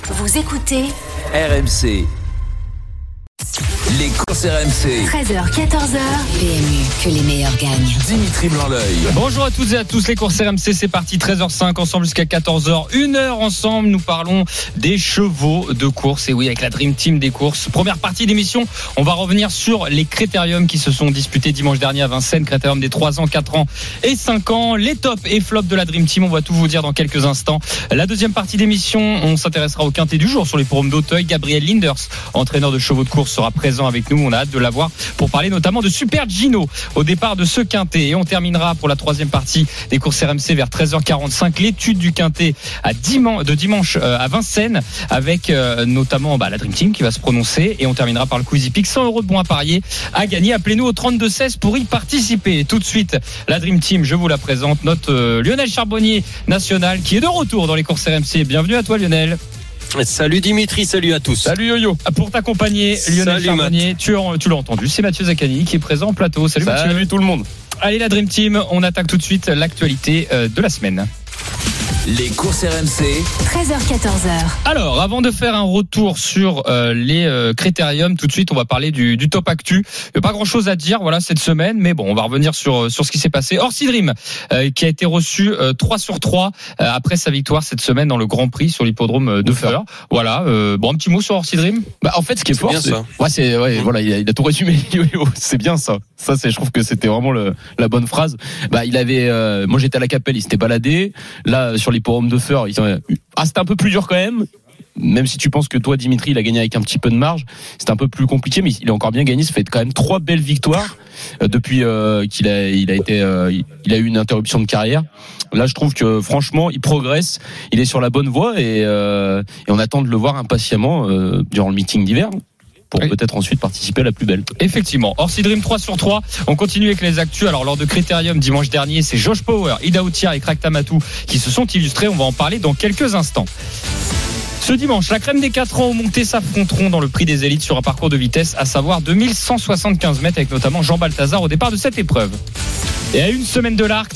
Vous écoutez RMC. Les courses RMC. 13h, 14h. PMU, que les meilleurs gagnent. Dimitri Blanc-L'Oeil. Bonjour à toutes et à tous, les courses RMC, c'est parti, 13h05, ensemble jusqu'à 14h. 1 heure ensemble, nous parlons des chevaux de course. Et oui, avec la Dream Team des courses. Première partie d'émission, on va revenir sur les critériums qui se sont disputés dimanche dernier à Vincennes. Critérium des 3 ans, 4 ans et 5 ans. Les tops et flops de la Dream Team, on va tout vous dire dans quelques instants. La deuxième partie d'émission, on s'intéressera au quintet du jour sur les forums d'Auteuil. Gabriel Linders, entraîneur de chevaux de course, sera présent avec nous. On a hâte de l'avoir pour parler notamment de Super Gino au départ de ce quintet. Et on terminera pour la troisième partie des courses RMC vers 13h45 l'étude du quintet de dimanche à Vincennes avec notamment la Dream Team qui va se prononcer. Et on terminera par le Quizy Pick, 100 € de bons à parier à gagner. Appelez-nous au 32-16 pour y participer. Et tout de suite, la Dream Team, je vous la présente, notre Lionel Charbonnier national qui est de retour dans les courses RMC. Bienvenue à toi, Lionel. Salut Dimitri, salut à tous. Salut Yo-Yo. Pour t'accompagner, Lionel Charbonnier, tu l'as entendu, c'est Mathieu Zaccani qui est présent au plateau. Salut Mathieu. Salut tout le monde. Allez, la Dream Team, on attaque tout de suite l'actualité de la semaine. Les courses RMC. 13h, 14h. Alors, avant de faire un retour sur les critériums, tout de suite, on va parler du top actu. Il n'y a pas grand-chose à dire, cette semaine, mais bon, on va revenir sur ce qui s'est passé. Orsi Dream, qui a été reçu 3 sur 3 après sa victoire cette semaine dans le Grand Prix sur l'hippodrome de Feur. Voilà. Un petit mot sur Orsi Dream. En fait, ce qui est fort, il a tout résumé. C'est bien ça. Ça, je trouve que c'était vraiment la bonne phrase. Il avait, moi j'étais à la Capelle, il s'était baladé. Là, sur l'hippodrome de Feur, c'était un peu plus dur quand même si tu penses que toi Dimitri il a gagné avec un petit peu de marge, c'était un peu plus compliqué, mais il a encore bien gagné. Ça fait quand même 3 belles victoires depuis qu'il a eu une interruption de carrière. Là je trouve que franchement il progresse, il est sur la bonne voie et on attend de le voir impatiemment durant le meeting d'hiver pour peut-être ensuite participer à la plus belle. Effectivement. Orsi Dream 3 sur 3. On continue avec les actus. Alors, lors de Critérium dimanche dernier, c'est Josh Power, Ida Outiar et Crack Tamatou qui se sont illustrés. On va en parler dans quelques instants. Ce dimanche, la crème des 4 ans au Monté s'affronteront dans le prix des élites sur un parcours de vitesse, à savoir 2175 mètres, avec notamment Jean Balthazar au départ de cette épreuve. Et à une semaine de l'arc,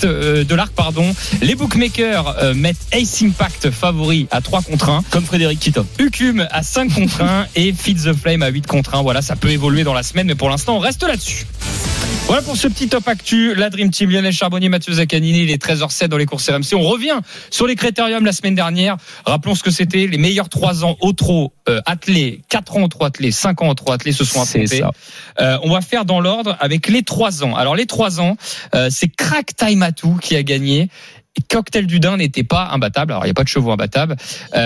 les bookmakers mettent Ace Impact favori à 3 contre 1. Comme Frédéric Kita. Ucume à 5 contre 1 et Feed the Flame à 8 contre 1. Voilà, ça peut évoluer dans la semaine, mais pour l'instant, on reste là-dessus. Voilà pour ce petit top actu. La Dream Team, Lionel Charbonnier, Mathieu Zaccanini, les 13h07 dans les courses RMC. On revient sur les critériums la semaine dernière. Rappelons ce que c'était. Les meilleurs 3 ans au trot attelés, 4 ans au trot attelé, 5 ans au trot attelé se sont affrontés. On va faire dans l'ordre avec les 3 ans. Alors les 3 ans, c'est Crack Tamatou qui a gagné. Cocktail du Dain n'était pas imbattable. Alors il n'y a pas de chevaux imbattables.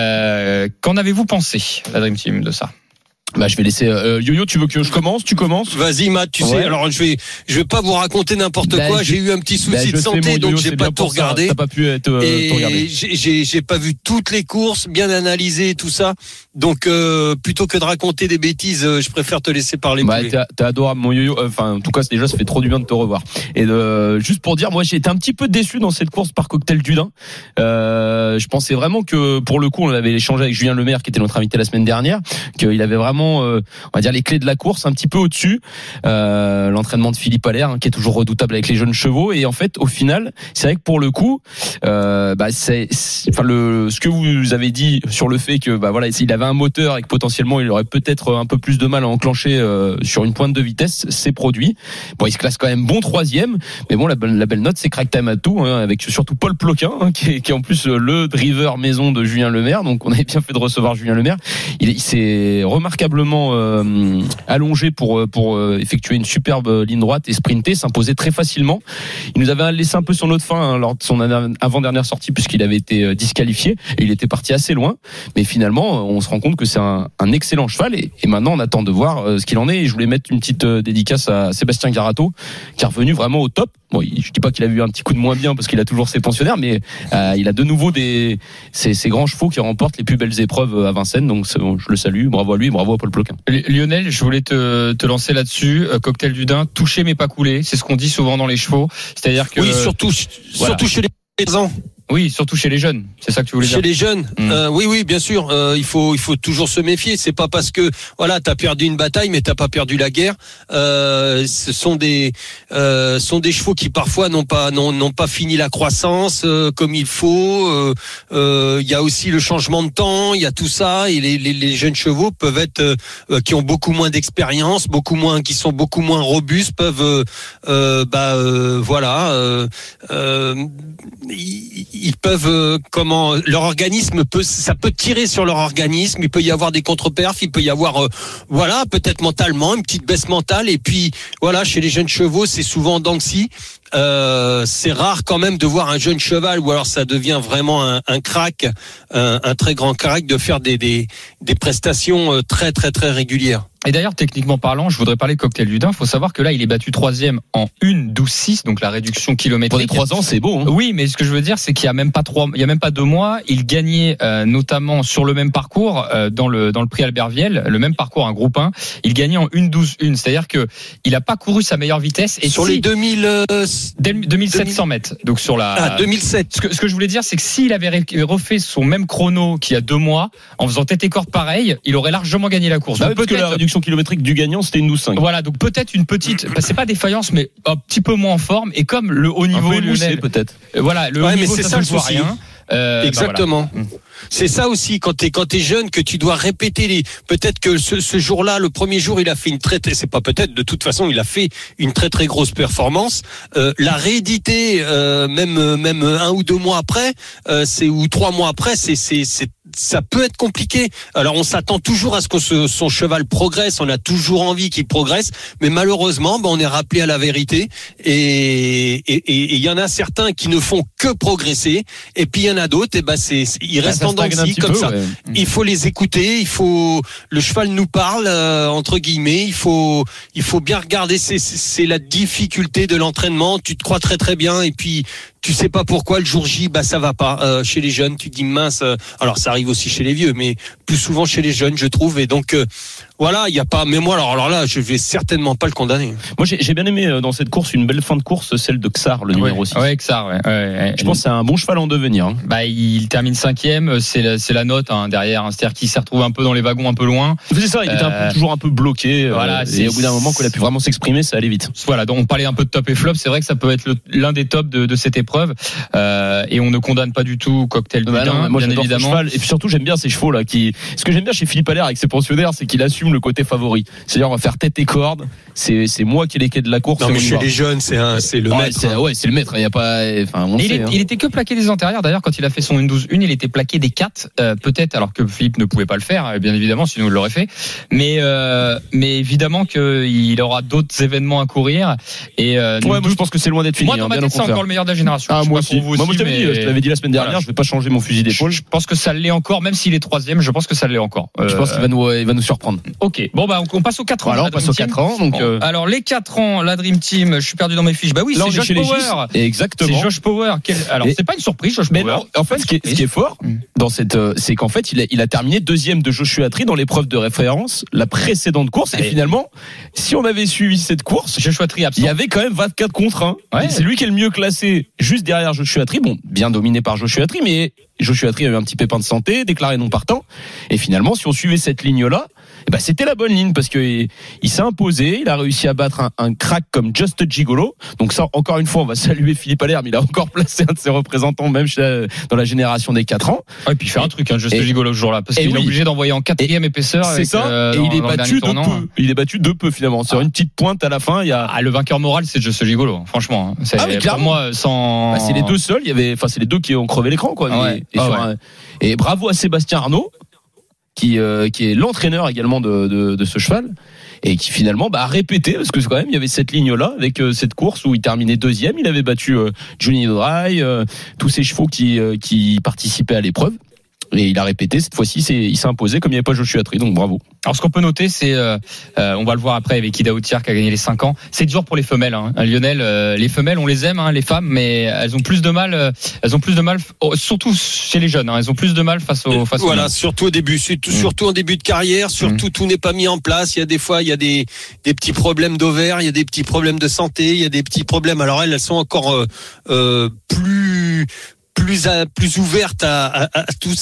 Qu'en avez-vous pensé, la Dream Team, de ça? Je vais laisser Yo-Yo, tu veux que je commence? Tu commences? Vas-y Matt, tu sais, alors je vais pas vous raconter n'importe quoi, j'ai eu un petit souci de santé donc j'ai pas tout regardé. T'as pas pu tout regarder. J'ai pas vu toutes les courses, bien analysé tout ça. Donc plutôt que de raconter des bêtises, je préfère te laisser parler. T'es adorable mon Yo-Yo. En tout cas, déjà ça fait trop du bien de te revoir. Et juste pour dire, moi j'ai été un petit peu déçu dans cette course par Cocktail du Dain. Je pensais vraiment que pour le coup, on avait échangé avec Julien Lemaire qui était notre invité la semaine dernière, qu'il avait vraiment on va dire les clés de la course un petit peu au-dessus, l'entraînement de Philippe Allaire qui est toujours redoutable avec les jeunes chevaux. Et en fait au final c'est vrai que pour le coup ce que vous avez dit sur le fait que s'il avait un moteur et que potentiellement il aurait peut-être un peu plus de mal à enclencher sur une pointe de vitesse, c'est produit. Il se classe quand même bon 3e, mais bon la belle note c'est Crack Tamatou avec surtout Paul Ploquin qui est en plus le driver maison de Julien Lemaire, donc on avait bien fait de recevoir Julien Lemaire. Il s'est remarquablement allongé pour effectuer une superbe ligne droite et sprinter, s'imposer très facilement. Il nous avait laissé un peu sur notre faim lors de son avant-dernière sortie puisqu'il avait été disqualifié et il était parti assez loin, mais finalement on se rend compte que c'est un excellent cheval et maintenant on attend de voir ce qu'il en est. Et je voulais mettre une petite dédicace à Sébastien Garato qui est revenu vraiment au top. Je dis pas qu'il a eu un petit coup de moins bien parce qu'il a toujours ses pensionnaires, mais il a de nouveau ces grands chevaux qui remportent les plus belles épreuves à Vincennes, donc je le salue, bravo à lui, bravo à Paul Ploquin. Lionel, je voulais te lancer là-dessus. Cocktail du Dain, toucher mais pas couler, c'est ce qu'on dit souvent dans les chevaux, c'est-à-dire que surtout chez les paysans. Oui, surtout chez les jeunes. C'est ça que tu voulais dire. Chez les jeunes, oui, bien sûr. Il faut toujours se méfier. C'est pas parce que t'as perdu une bataille, mais t'as pas perdu la guerre. Ce sont des chevaux qui parfois n'ont pas fini la croissance comme il faut. Il y a aussi le changement de temps. Il y a tout ça. Et les jeunes chevaux peuvent être qui ont beaucoup moins d'expérience, qui sont beaucoup moins robustes, peuvent ils peuvent leur organisme ça peut tirer sur leur organisme, il peut y avoir des contre-perfs, il peut y avoir peut-être mentalement une petite baisse mentale, et puis chez les jeunes chevaux c'est souvent en dents de scie. C'est rare quand même de voir un jeune cheval, ou alors ça devient vraiment un crack, un très grand crack, de faire des prestations très très très régulières. Et d'ailleurs, techniquement parlant, je voudrais parler Cocktail du Dain. Il faut savoir que là, il est battu 3e en 1,12,6, donc la réduction kilométrique. Pour les 3 ans, c'est beau. Hein. Oui, mais ce que je veux dire, c'est qu'il y a même pas 2 mois, il gagnait notamment sur le même parcours dans le prix Albert Viel, le même parcours, un groupe 1, il gagnait en 1,12,1. C'est-à-dire que il a pas couru sa meilleure vitesse. Et sur les 2700 mètres. Donc sur la 2007. Ce que je voulais dire, c'est que s'il avait refait son même chrono qu'il y a 2 mois, en faisant tête et corde pareil, il aurait largement gagné la course. Parce que la réduction kilométrique du gagnant, c'était une 12,5. Voilà, donc peut-être une petite, c'est pas défaillance, mais un petit peu moins en forme. Et comme le haut niveau lyonnais, peut-être. Voilà, le haut niveau, mais c'est ça le ne voit souci. rien. Exactement. Voilà. C'est ça aussi quand t'es jeune, que tu dois répéter peut-être que ce jour-là, le premier jour, il a fait c'est pas peut-être, de toute façon, il a fait une très très grosse performance. La rééditer, même 1 ou 2 mois après, ou 3 mois après, ça peut être compliqué. Alors on s'attend toujours à ce que son cheval progresse, on a toujours envie qu'il progresse, mais malheureusement, on est rappelé à la vérité, et il y en a certains qui ne font que progresser, et puis il y en a d'autres, ils restent en dents de scie comme ça. Ouais. Il faut les écouter, le cheval nous parle, entre guillemets, il faut bien regarder, c'est la difficulté de l'entraînement, tu te crois très très bien, et puis tu sais pas pourquoi le jour J, ça va pas. Chez les jeunes, tu te dis mince. Alors ça arrive aussi chez les vieux, mais plus souvent chez les jeunes, je trouve. Et donc il y a pas. Mais moi, alors là, je vais certainement pas le condamner. Moi, j'ai bien aimé dans cette course une belle fin de course, celle de Xar, le numéro 6. Ouais, Xar. Ouais. Je pense que c'est un bon cheval en devenir. Hein. Il termine 5e, c'est la note derrière. C'est-à-dire qu'il s'est retrouvé un peu dans les wagons, un peu loin. C'est ça. Il était toujours un peu bloqué. Et au bout d'un moment, qu'on a pu vraiment s'exprimer, ça allait vite. Voilà. Donc on parlait un peu de top et flop. C'est vrai que ça peut être l'un des tops de cette épreuve. Et on ne condamne pas du tout Cocktail du Dain, moi, bien évidemment. Cheval. Et puis surtout, j'aime bien ces chevaux là. Ce que j'aime bien chez Philippe Allaire avec ses pensionnaires, c'est qu'il assume le côté favori. C'est-à-dire, on va faire tête et corde. C'est moi qui ai les quais de la course. Non, mais chez les jeunes, c'est le maître. C'est le maître. Il y a pas. Il était que plaqué des antérieurs. D'ailleurs, quand il a fait son 1,12,1, il était plaqué des 4. Peut-être, alors que Philippe ne pouvait pas le faire, bien évidemment, sinon il l'aurait fait. Mais évidemment qu'il aura d'autres événements à courir. Et moi, je pense que c'est loin d'être fini. Moi, dans ma tête, c'est encore le meilleur de la génération. Moi aussi. Moi, je t'avais dit la semaine dernière, je vais pas changer mon fusil d'épaule. Je pense que ça l'est encore, même s'il est 3e. Je pense que ça l'est encore. Je pense qu'il va nous surprendre. Ok. Bon, on passe aux 4 ans. Alors, on passe aux 4 ans. Donc, alors, les 4 ans, la Dream Team, je suis perdu dans mes fiches. Oui, c'est Josh Power. Exactement. C'est Josh Power. Alors, c'est pas une surprise, Josh Power. Non, en fait, ce qui est fort dans c'est qu'en fait, il a terminé 2e de Joshua Tree dans l'épreuve de référence, la précédente course. Et finalement, si on avait suivi cette course, Joshua Tree absent. Il y avait quand même 24 contre 1. Ouais. C'est lui qui est le mieux classé, juste derrière Joshua Tree. Bon, bien dominé par Joshua Tree, mais Joshua Tree a eu un petit pépin de santé, déclaré non partant. Et finalement, si on suivait cette ligne-là, c'était la bonne ligne parce que il s'est imposé, il a réussi à battre un crack comme Just Gigolo. Donc ça, encore une fois, on va saluer Philippe Allaire, mais il a encore placé un de ses représentants même dans la génération des 4 ans. Ouais, et puis il fait un truc, Just Gigolo ce jour-là, parce qu'il est obligé d'envoyer en 4e épisseur. C'est ça. Et il est battu de peu. Il est battu de peu finalement. Sur une petite pointe à la fin, il y a. Le vainqueur moral, c'est Just Gigolo. Franchement, c'est pour moi sans. C'est les deux seuls. C'est les deux qui ont crevé l'écran, quoi. Et bravo à Sébastien Arnaud, qui est l'entraîneur également de ce cheval, et qui finalement a répété, parce que quand même il y avait cette ligne là avec cette course où il terminait 2e, il avait battu Johnny Dry, tous ces chevaux qui participaient à l'épreuve. Et il a répété, cette fois-ci, il s'est imposé comme il n'y avait pas Joshua Tree, donc bravo. Alors ce qu'on peut noter, c'est, on va le voir après avec Ida Outière qui a gagné les 5 ans, c'est dur pour les femelles. Lionel, les femelles, on les aime, les femmes, mais elles ont plus de mal, surtout chez les jeunes, elles ont plus de mal face aux surtout au début, surtout en début de carrière, surtout tout n'est pas mis en place. Il y a des fois, il y a des petits problèmes d'ovaires, il y a des petits problèmes de santé, il y a des petits problèmes. Alors elles sont encore plus ouverte à tous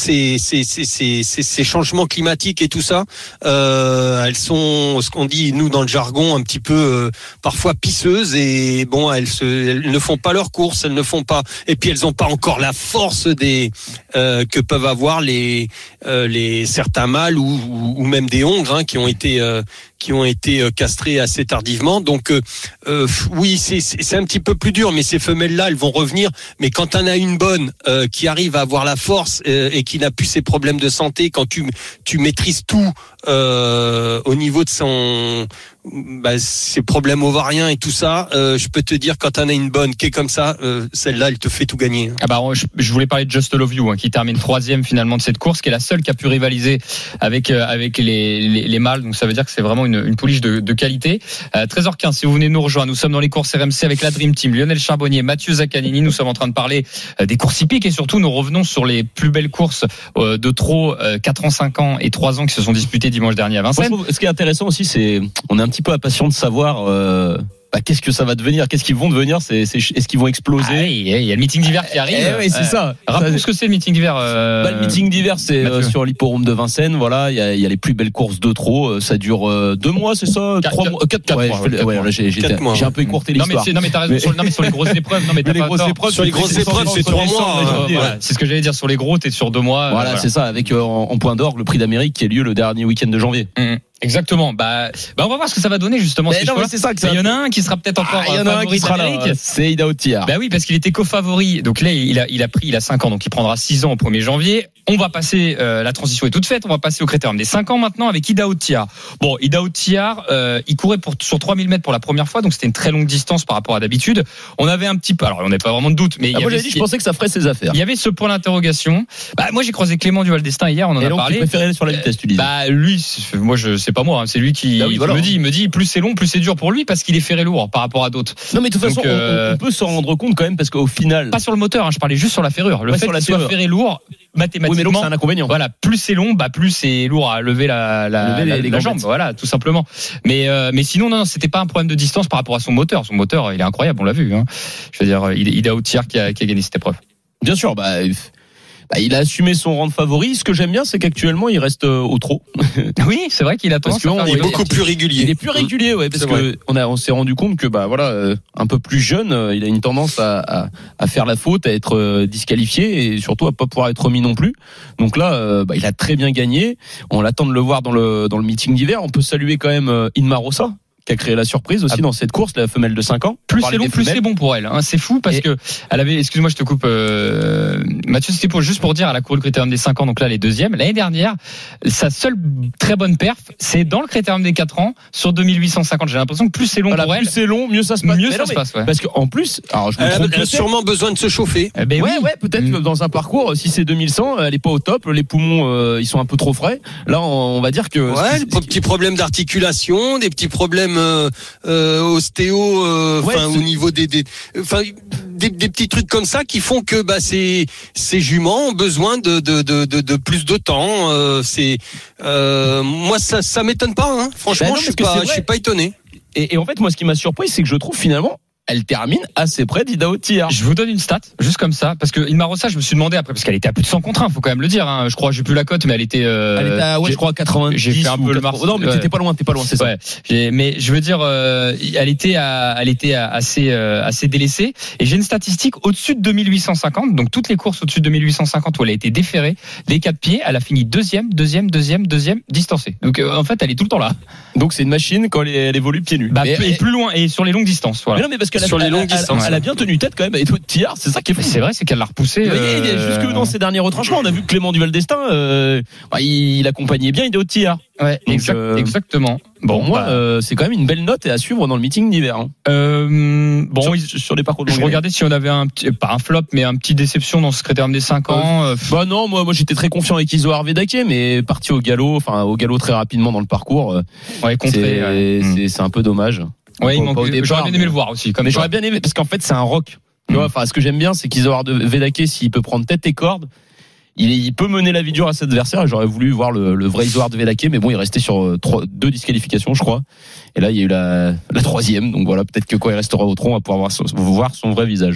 ces changements climatiques et tout ça. Elles sont, ce qu'on dit nous dans le jargon, un petit peu parfois pisseuses, et bon, elles ne font pas leurs courses, elles ne font pas, et puis elles n'ont pas encore la force que peuvent avoir les certains mâles ou même des hongres, hein, qui ont été castrés assez tardivement. Donc oui, c'est un petit peu plus dur, mais ces femelles-là, elles vont revenir. Mais quand on a une bonne qui arrive à avoir la force et qui n'a plus ces problèmes de santé, quand tu maîtrises tout au niveau de ses problèmes ovariens et tout ça, je peux te dire, quand on a une bonne qui est comme ça, celle-là, elle te fait tout gagner. Ah bah, je voulais parler de Just Love You, hein, qui termine 3e finalement de cette course, qui est la seule qui a pu rivaliser avec les mâles. Donc ça veut dire que c'est vraiment une pouliche de qualité. 13h15, si vous venez nous rejoindre, nous sommes dans les courses RMC avec la Dream Team, Lionel Charbonnier, Mathieu Zaccanini. Nous sommes en train de parler des courses hippiques, et surtout nous revenons sur les plus belles courses de trot 4 ans, 5 ans et 3 ans qui se sont disputées dimanche dernier à Vincennes. Moi, ce qui est intéressant aussi, c'est on est un petit peu impatient de savoir qu'est-ce que ça va devenir, qu'est-ce qu'ils vont devenir, est-ce qu'ils vont exploser. Il y a le meeting d'hiver qui arrive. Oui, c'est ça. Rappelez-nous ce que c'est le meeting d'hiver. Le meeting d'hiver, c'est sur l'hipporome de Vincennes. Voilà, il y a les plus belles courses de trot. Ça dure 2 mois, c'est ça? 3 mois, 4 mois. J'ai un peu écourté l'histoire. Non mais t'as raison. Mais sur les grosses épreuves, sur les grosses épreuves, c'est 3 mois. C'est ce que j'allais dire. Sur les gros, t'es sur 2 mois. Voilà, c'est ça. Avec en point d'orgue le Prix d'Amérique qui a lieu le dernier week-end de janvier. Exactement. Bah, on va voir ce que ça va donner justement. C'est ça. Il y en a un qui sera peut-être encore favori d'Amérique. C'est Idaho Tir. Bah oui, parce qu'il était co-favori. Donc là, il a 5 ans, donc il prendra 6 ans au 1er janvier. On va passer, la transition est toute faite. On va passer au critérium des 5 ans maintenant avec Idaho Tir. Bon, Idaho Tir, il courait sur 3000 mètres pour la première fois, donc c'était une très longue distance par rapport à d'habitude. On avait un petit peu, alors on n'avait pas vraiment de doute, mais je pensais que ça ferait ses affaires. Il y avait ce point d'interrogation. Bah, moi, j'ai croisé Clément Duval d'Estaing hier, on en a parlé. Tu préférais aller sur la vitesse, tu disais. Bah, lui, moi, c'est pas moi, hein, c'est lui qui me dit, plus c'est long, plus c'est dur pour lui, parce qu'il est ferré lourd par rapport à d'autres. Non, mais de toute façon, on peut s'en rendre compte quand même, parce qu'au final. Pas sur le moteur, hein, je parlais juste sur la ferrure. Le fait qu'il soit ferré lourd, mathématiquement. Oui, mais donc c'est un inconvénient. Voilà, plus c'est long, plus c'est lourd à lever la jambe. Voilà, tout simplement. Mais sinon, non, c'était pas un problème de distance par rapport à son moteur. Son moteur, il est incroyable, on l'a vu, hein. Je veux dire, Idaho Tir qui a gagné cette épreuve. Bien sûr, il a assumé son rang de favori. Ce que j'aime bien, c'est qu'actuellement, il reste au trot. Oui, c'est vrai qu'il a tendance à il est beaucoup plus régulier. Il est plus régulier, ouais, parce que on s'est rendu compte que, un peu plus jeune, il a une tendance à faire la faute, à être disqualifié et surtout à pas pouvoir être remis non plus. Donc là, il a très bien gagné. On l'attend de le voir dans le meeting d'hiver. On peut saluer quand même Inma Rossa, qui a créé la surprise aussi dans cette course, la femelle de 5 ans. Plus c'est long, plus c'est bon pour elle, hein. C'est fou parce que elle avait, excuse-moi, je te coupe, Mathieu, c'était juste pour dire, elle a couru le critérium des 5 ans, donc là, elle est 2e. L'année dernière, sa seule très bonne perf, c'est dans le critérium des 4 ans, sur 2850. J'ai l'impression que plus c'est long pour elle. Plus c'est long, mieux ça se passe. Ouais. Parce qu'en plus, alors elle a sûrement besoin de se chauffer. Peut-être que dans un parcours, si c'est 2100, elle est pas au top, les poumons, ils sont un peu trop frais. Là, on va dire que. Ouais, des petits problèmes d'articulation, des petits problèmes ostéo, au niveau des petits trucs comme ça qui font que ces juments ont besoin de plus de temps. Moi ça m'étonne pas, hein. Franchement, je suis pas étonné. Et en fait, moi, ce qui m'a surpris, c'est que je trouve finalement, elle termine assez près d'Idaho Tir. Je vous donne une stat, juste comme ça, parce que Inma Rossa, je me suis demandé après, parce qu'elle était à plus de 100 contre 1, faut quand même le dire, hein. Je crois, j'ai plus la cote, mais elle était je crois à 90. J'ai fait un peu le Non, mais t'étais pas loin, c'est ça. Ouais. Mais je veux dire, elle était assez délaissée. Et j'ai une statistique au-dessus de 2850, donc toutes les courses au-dessus de 2850 où elle a été déférée, les 4 pieds, elle a fini deuxième, distancée. Donc, en fait, elle est tout le temps là. Donc, c'est une machine quand elle évolue pieds nus. Et plus loin, et sur les longues distances, voilà. Mais non, mais parce que sur les longues distances, elle a bien tenu tête quand même. Et tout Tir, c'est ça qui est fou. C'est vrai, c'est qu'elle l'a repoussé. Jusque dans ses derniers retranchements, on a vu que Clément Duval d'Estaing, il accompagnait bien Idaho Tir. Ouais, exactement. Bon, moi, c'est quand même une belle note à suivre dans le meeting d'hiver. Hein. Sur les parcours de je regardais si on avait pas un flop, mais un petit déception dans ce critérium des 5 ans. Non, moi j'étais très confiant avec Izoard Vedake, mais parti au galop très rapidement dans le parcours. C'est un peu dommage. Ouais, j'aurais bien aimé le voir aussi. Mais j'aurais bien aimé parce qu'en fait c'est un rock. Ce que j'aime bien, c'est qu'Izoard Vedake, s'il peut prendre tête et corde, il peut mener la vie dure à cet adversaire. J'aurais voulu voir le vrai Izoard Vedake, mais bon, il restait sur 2 disqualifications, je crois. Et là, il y a eu la 3e. Donc voilà, peut-être que quand il restera au tronc, on va pouvoir voir son vrai visage.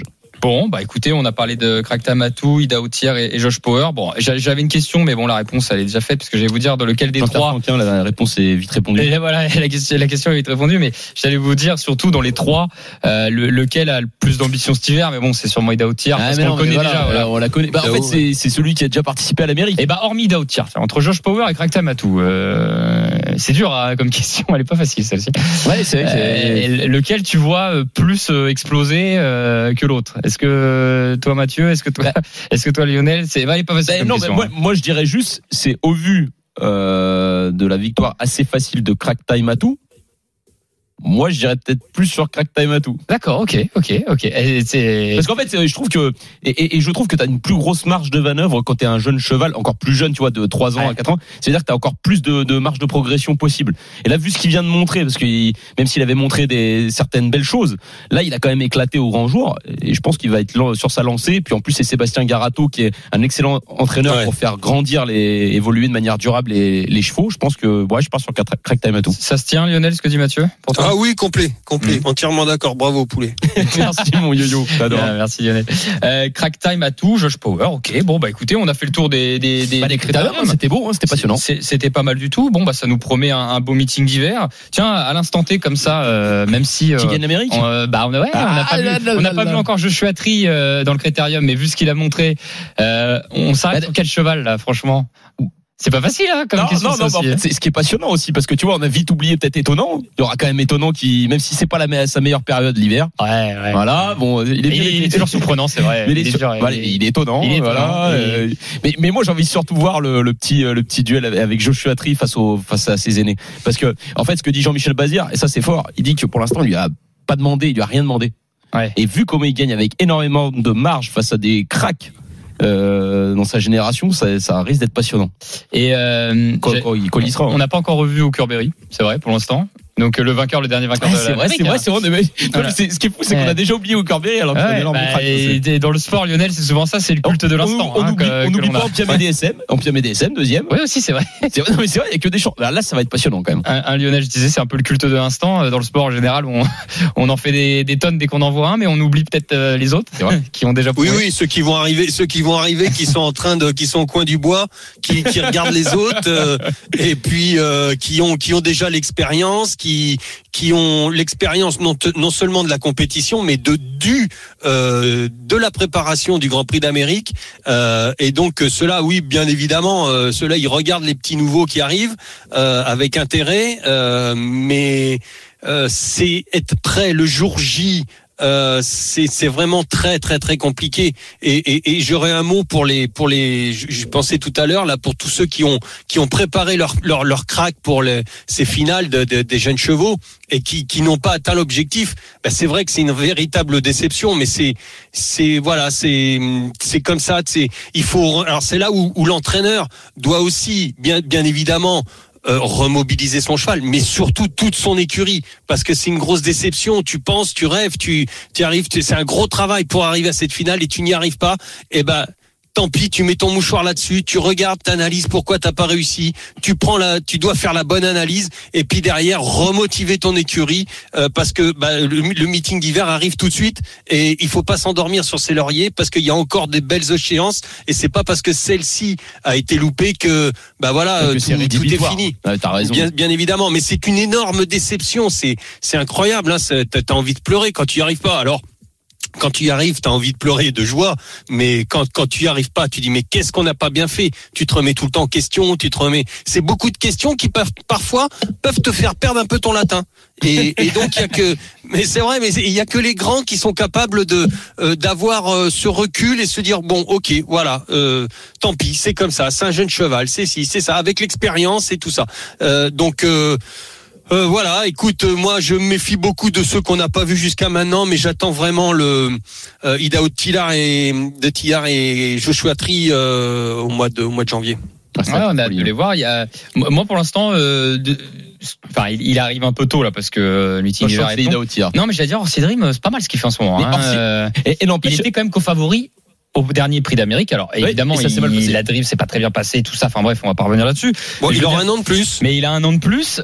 Bon, bah écoutez, on a parlé de Crack Tamatou, Ida Outier et Josh Power. Bon, j'avais une question, mais bon, la réponse elle est déjà faite parce que j'allais vous dire de lequel des trois. La réponse est vite répondue. Et voilà, la question est vite répondue, mais j'allais vous dire surtout dans les trois, lequel a le plus d'ambition cet hiver. Mais bon, c'est sûrement Ida Outier parce qu'on le connaît déjà. Voilà. On la connaît. Bah, en fait, c'est celui qui a déjà participé à l'Amérique. Et bah hormis Ida Outier, entre Josh Power et Crack Tamatou, c'est dur comme question. Elle est pas facile celle-ci. Ouais, c'est vrai. Lequel tu vois plus exploser que l'autre? Est-ce que toi Mathieu, est-ce que toi Lionel, elle est pas facile comme question. Moi je dirais juste, c'est au vu de la victoire assez facile de Crack Tamatou. Moi, je dirais peut-être plus sur Crack Tamatou. D'accord, ok. Parce qu'en fait, je trouve que je trouve que t'as une plus grosse marge de manœuvre quand t'es un jeune cheval, encore plus jeune, tu vois, de 3 ans à 4 ans. C'est-à-dire que t'as encore plus de marge de progression possible. Et là, vu ce qu'il vient de montrer, parce que même s'il avait montré certaines belles choses, là, il a quand même éclaté au grand jour. Et je pense qu'il va être sur sa lancée. Puis en plus, c'est Sébastien Garato qui est un excellent entraîneur pour faire grandir évoluer de manière durable les chevaux. Je pense que, je pars sur Crack Tamatou. Ça se tient, Lionel, ce que dit Mathieu, pour toi? Ah oui, complet, entièrement d'accord. Bravo, poulet. Merci mon yo-yo. Merci Lionel. Crack Tamatou, Josh Power. Ok, bon bah écoutez, on a fait le tour des critères. C'était beau, c'était passionnant. C'était pas mal du tout. Bon bah ça nous promet un beau meeting d'hiver. Tiens, à l'instant T comme ça, même si qui gagne l'Amérique. On n'a pas vu encore Joshua Tree dans le critérium, mais vu ce qu'il a montré, on s'arrête sur quel cheval là, franchement? C'est pas facile, comme question. Non, en fait, c'est ce qui est passionnant aussi, parce que tu vois, on a vite oublié peut-être Étonnant. Il y aura quand même Étonnant qui, même si c'est pas sa meilleure période l'hiver. Ouais. Voilà, bon, il est toujours surprenant, c'est vrai. Mais il est étonnant. Voilà. Mais moi, j'ai envie de surtout voir le petit duel avec Joshua Tree face à ses aînés. Parce que, en fait, ce que dit Jean-Michel Bazir, et ça c'est fort, il dit que pour l'instant, il lui a pas demandé, il lui a rien demandé. Ouais. Et vu comment il gagne avec énormément de marge face à des cracks, dans sa génération, ça risque d'être passionnant. Et quand il sera, on n'a pas encore revu au Curberry, c'est vrai pour l'instant. Donc le dernier vainqueur de c'est vrai. Voilà. Ce qui est fou, c'est qu'on a déjà oublié au Curberry alors qu'on est énorme crack. Et dans le sport, Lionel, c'est souvent ça, c'est le culte de l'instant. On oublie pas Ampiamé DSM, deuxième. Oui aussi, c'est vrai. Non mais c'est vrai, il y a que des champs. Là, ça va être passionnant quand même. Un Lionel, je disais, c'est un peu le culte de l'instant. Dans le sport en général, on en fait des tonnes dès qu'on en voit un, mais on oublie peut-être les autres qui ont déjà. Oui, ceux qui vont arriver, qui sont qui sont au coin du bois, qui regardent les autres, et puis qui ont déjà l'expérience, qui ont l'expérience non seulement de la compétition, mais de la préparation du Grand Prix d'Amérique. Et donc ceux-là, oui, bien évidemment, ceux-là, ils regardent les petits nouveaux qui arrivent avec intérêt, mais c'est être prêt le jour J. C'est vraiment très très très compliqué et j'aurais un mot pour les je pensais tout à l'heure là pour tous ceux qui ont préparé leur crack pour ces finales des jeunes chevaux et qui n'ont pas atteint l'objectif. C'est vrai que c'est une véritable déception, mais c'est comme ça. Alors c'est là où l'entraîneur doit aussi bien évidemment remobiliser son cheval, mais surtout toute son écurie, parce que c'est une grosse déception. Tu penses, tu rêves, tu arrives, c'est un gros travail pour arriver à cette finale et tu n'y arrives pas. Tant pis, tu mets ton mouchoir là-dessus, tu regardes, t'analyses pourquoi t'as pas réussi, tu dois faire la bonne analyse et puis derrière remotiver ton écurie parce que le meeting d'hiver arrive tout de suite et il faut pas s'endormir sur ses lauriers parce qu'il y a encore des belles échéances et c'est pas parce que celle-ci a été loupée que tout est fini. Ouais, t'as raison. Bien évidemment, mais c'est une énorme déception, c'est incroyable, t'as envie de pleurer quand tu y arrives pas. Alors quand tu y arrives, t'as envie de pleurer de joie, mais quand tu y arrives pas, tu dis mais qu'est-ce qu'on n'a pas bien fait? Tu te remets tout le temps en question, c'est beaucoup de questions qui parfois peuvent te faire perdre un peu ton latin. Et donc mais c'est vrai, mais il y a que les grands qui sont capables d'avoir ce recul et se dire bon, ok, voilà, tant pis, c'est comme ça, c'est un jeune cheval, c'est ça, avec l'expérience et tout ça. Voilà, écoute, moi je me méfie beaucoup de ceux qu'on n'a pas vus jusqu'à maintenant, mais j'attends vraiment le Ida Outier et Joshua Tree au mois de janvier. On a hâte de les voir. Moi pour l'instant, il arrive un peu tôt là parce que le meeting est Ida Outier. Non, mais j'allais dire Orsi Dream, c'est pas mal ce qu'il fait en ce moment. Il était quand même co-favori. au dernier Prix d'Amérique. Alors évidemment, et ça s'est mal passé. la drive s'est pas très bien passée, tout ça. Enfin bref, on va pas revenir là-dessus. Bon, il aura un an de plus. Mais il a un an de plus.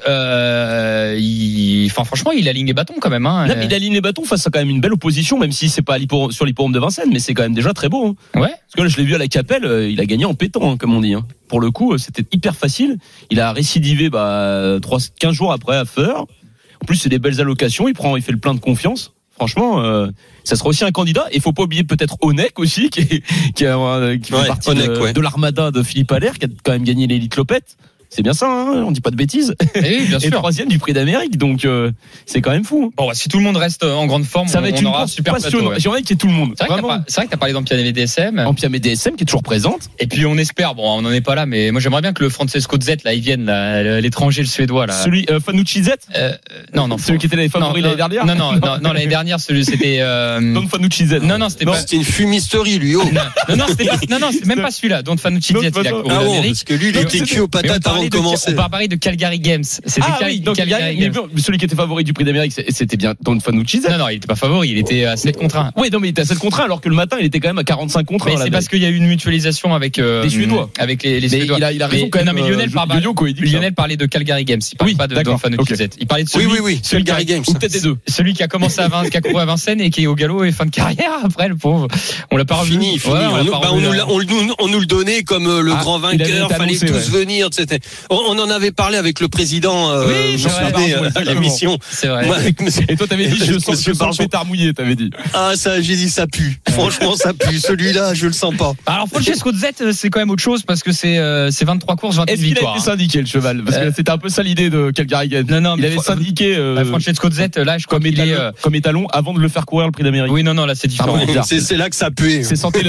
Franchement, il aligne les bâtons quand même. Hein. Là, il aligne les bâtons face à quand même une belle opposition, même si c'est pas sur l'hippodrome de Vincennes, mais c'est quand même déjà très beau. Hein. Ouais. Parce que là, je l'ai vu à la Capelle, il a gagné en pétant, hein, comme on dit. Hein. Pour le coup, c'était hyper facile. Il a récidivé 15 jours après à Feur. En plus, c'est des belles allocations. Il fait le plein de confiance. Franchement, ça sera aussi un candidat. Et il faut pas oublier peut-être Onek aussi, qui fait partie de l'armada de Philippe Allaire, qui a quand même gagné l'élite Lopette. C'est bien ça, hein, on dit pas de bêtises. Oui, bien sûr. Et troisième du Prix d'Amérique, donc c'est quand même fou. Bon, si tout le monde reste en grande forme, ça va être une course super passionnante. J'aimerais qu'il y ait tout le monde. C'est vrai que t'as parlé d'Ampiamé DSM. Ampiamé DSM qui est toujours présente. Et puis on espère, on n'en est pas là, mais moi j'aimerais bien que le Francesco Z là, il vienne, là, l'étranger, le suédois là. Celui Fanucci Z. Non, celui qui était les favoris l'année dernière. Non, l'année dernière, c'était. Don Fanucci Z. Non, c'était une fumisterie lui. Non, c'est même pas celui-là. Don Fanucci Z. Ah bon, parce que lui, il était cuit aux patates avant de commencer. On va parler de Calgary Games. Calgary Games. Celui qui était favori du Prix d'Amérique, c'était bien Don Fanucci Z. Non, il était pas favori, il était à 7 contre 1. Oui, non, mais il était à 7 contre 1, alors que le matin, il était quand même à 45 contre 1. Mais c'est parce qu'il y a eu une mutualisation avec les Suédois. Avec les Suédois. Il a raison quand même. Non, mais Lionel parlait de Calgary Games. Il parlait pas de Don Fanucci Z. Il parlait de celui. Oui, Calgary Games. Ou peut-être des deux. Celui qui a commencé qui a couru à Vincennes et qui est au galop et fin de carrière après, le pauvre. On l'a pas revu. Fini. On nous le donnait comme le grand vainqueur. Fallait tous venir, etc. On en avait parlé avec le président. À l'émission. C'est vrai. Et toi, t'avais dit, je sens le pétard mouillé, t'avais dit. Ah, ça, j'ai dit, ça pue. Franchement, ça pue. Celui-là, je le sens pas. Alors, Francesco Z, c'est quand même autre chose parce que c'est 23 courses, 28 victoires. Est-ce qu'il a été syndiqué, le cheval? Parce que c'était un peu ça l'idée de Calgary Games. Non, il avait syndiqué, Francesco Z, là, je crois comme étalon avant de le faire courir le Prix d'Amérique. Oui, non, là, c'est différent. C'est là que ça puait. Ça sentait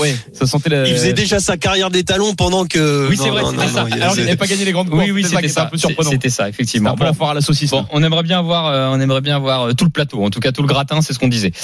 Il faisait déjà sa carrière d'étalon pendant que. Oui, c'est vrai, c'était ça. Alors, il n'avait pas gagné les grandes courses. Oui, c'était ça. C'était ça, effectivement. Un peu la foire à la saucisse. Bon, on aimerait bien avoir tout le plateau, en tout cas tout le gratin, c'est ce qu'on disait.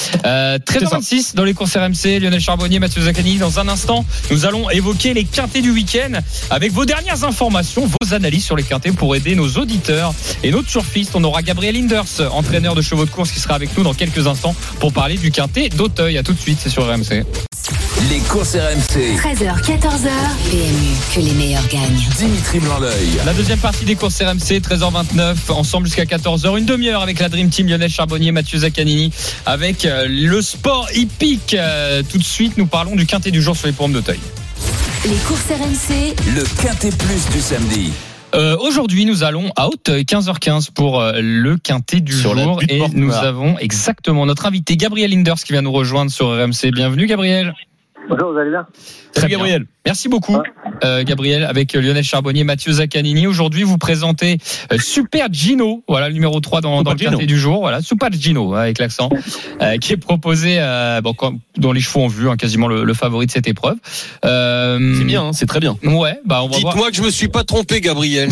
13h26 dans les courses RMC, Lionel Charbonnier, Mathieu Zaccani. Dans un instant, nous allons évoquer les quintés du week-end avec vos dernières informations, vos analyses sur les quintés pour aider nos auditeurs et nos turfistes. On aura Gabriel Hinders, entraîneur de chevaux de course, qui sera avec nous dans quelques instants pour parler du quintet d'Auteuil. À tout de suite, c'est sur RMC. Les courses RMC. 13h, 14h. PMU, que les meilleurs gagnent. Dimitri Blanc-L'Oeil. La deuxième partie des courses RMC, 13h29, ensemble jusqu'à 14h, une demi-heure avec la Dream Team, Lionel Charbonnier, Mathieu Zaccanini, avec le sport hippique. Tout de suite, nous parlons du quintet du jour sur les hippodromes d'Auteuil. Les courses RMC. Le quintet plus du samedi. Aujourd'hui, nous allons à Auteuil, 15h15 pour le quintet du jour. Et nous avons exactement notre invité Gabriel Hinders qui vient nous rejoindre sur RMC. Bienvenue, Gabriel. Bonjour, vous allez bien? Très bien, Gabriel. Merci beaucoup, Gabriel, avec Lionel Charbonnier, Mathieu Zaccanini. Aujourd'hui, vous présentez Super Gino, voilà le numéro 3 dans le quintet du jour. Voilà, Super Gino, avec l'accent, qui est proposé dont les chevaux ont vu, quasiment le favori de cette épreuve. C'est bien, c'est très bien. Ouais, on va voir. Dites-moi que je me suis pas trompé, Gabriel.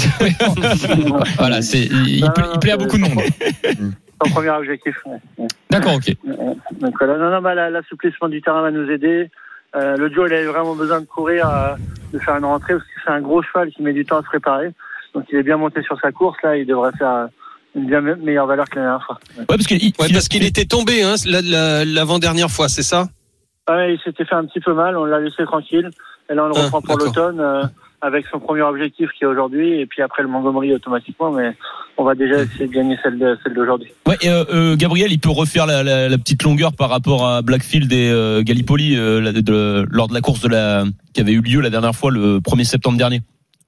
Voilà, il plaît à beaucoup de monde. Son premier objectif. D'accord, ok. Donc l'assouplissement du terrain va nous aider. Le Joe, il avait vraiment besoin de courir, de faire une rentrée parce que c'est un gros cheval qui met du temps à se préparer. Donc il est bien monté sur sa course. Là, il devrait faire une bien meilleure valeur que la dernière fois. Parce qu'il était tombé l'avant-dernière fois, c'est ça? Ouais, il s'était fait un petit peu mal. On l'a laissé tranquille. Et là, on le reprend pour l'automne avec son premier objectif qui est aujourd'hui. Et puis après le Montgomery automatiquement. Mais on va déjà essayer de gagner celle d'aujourd'hui. Ouais, Gabriel, il peut refaire la petite longueur par rapport à Blackfield et Gallipoli lors de la course qui avait eu lieu la dernière fois le 1er septembre dernier.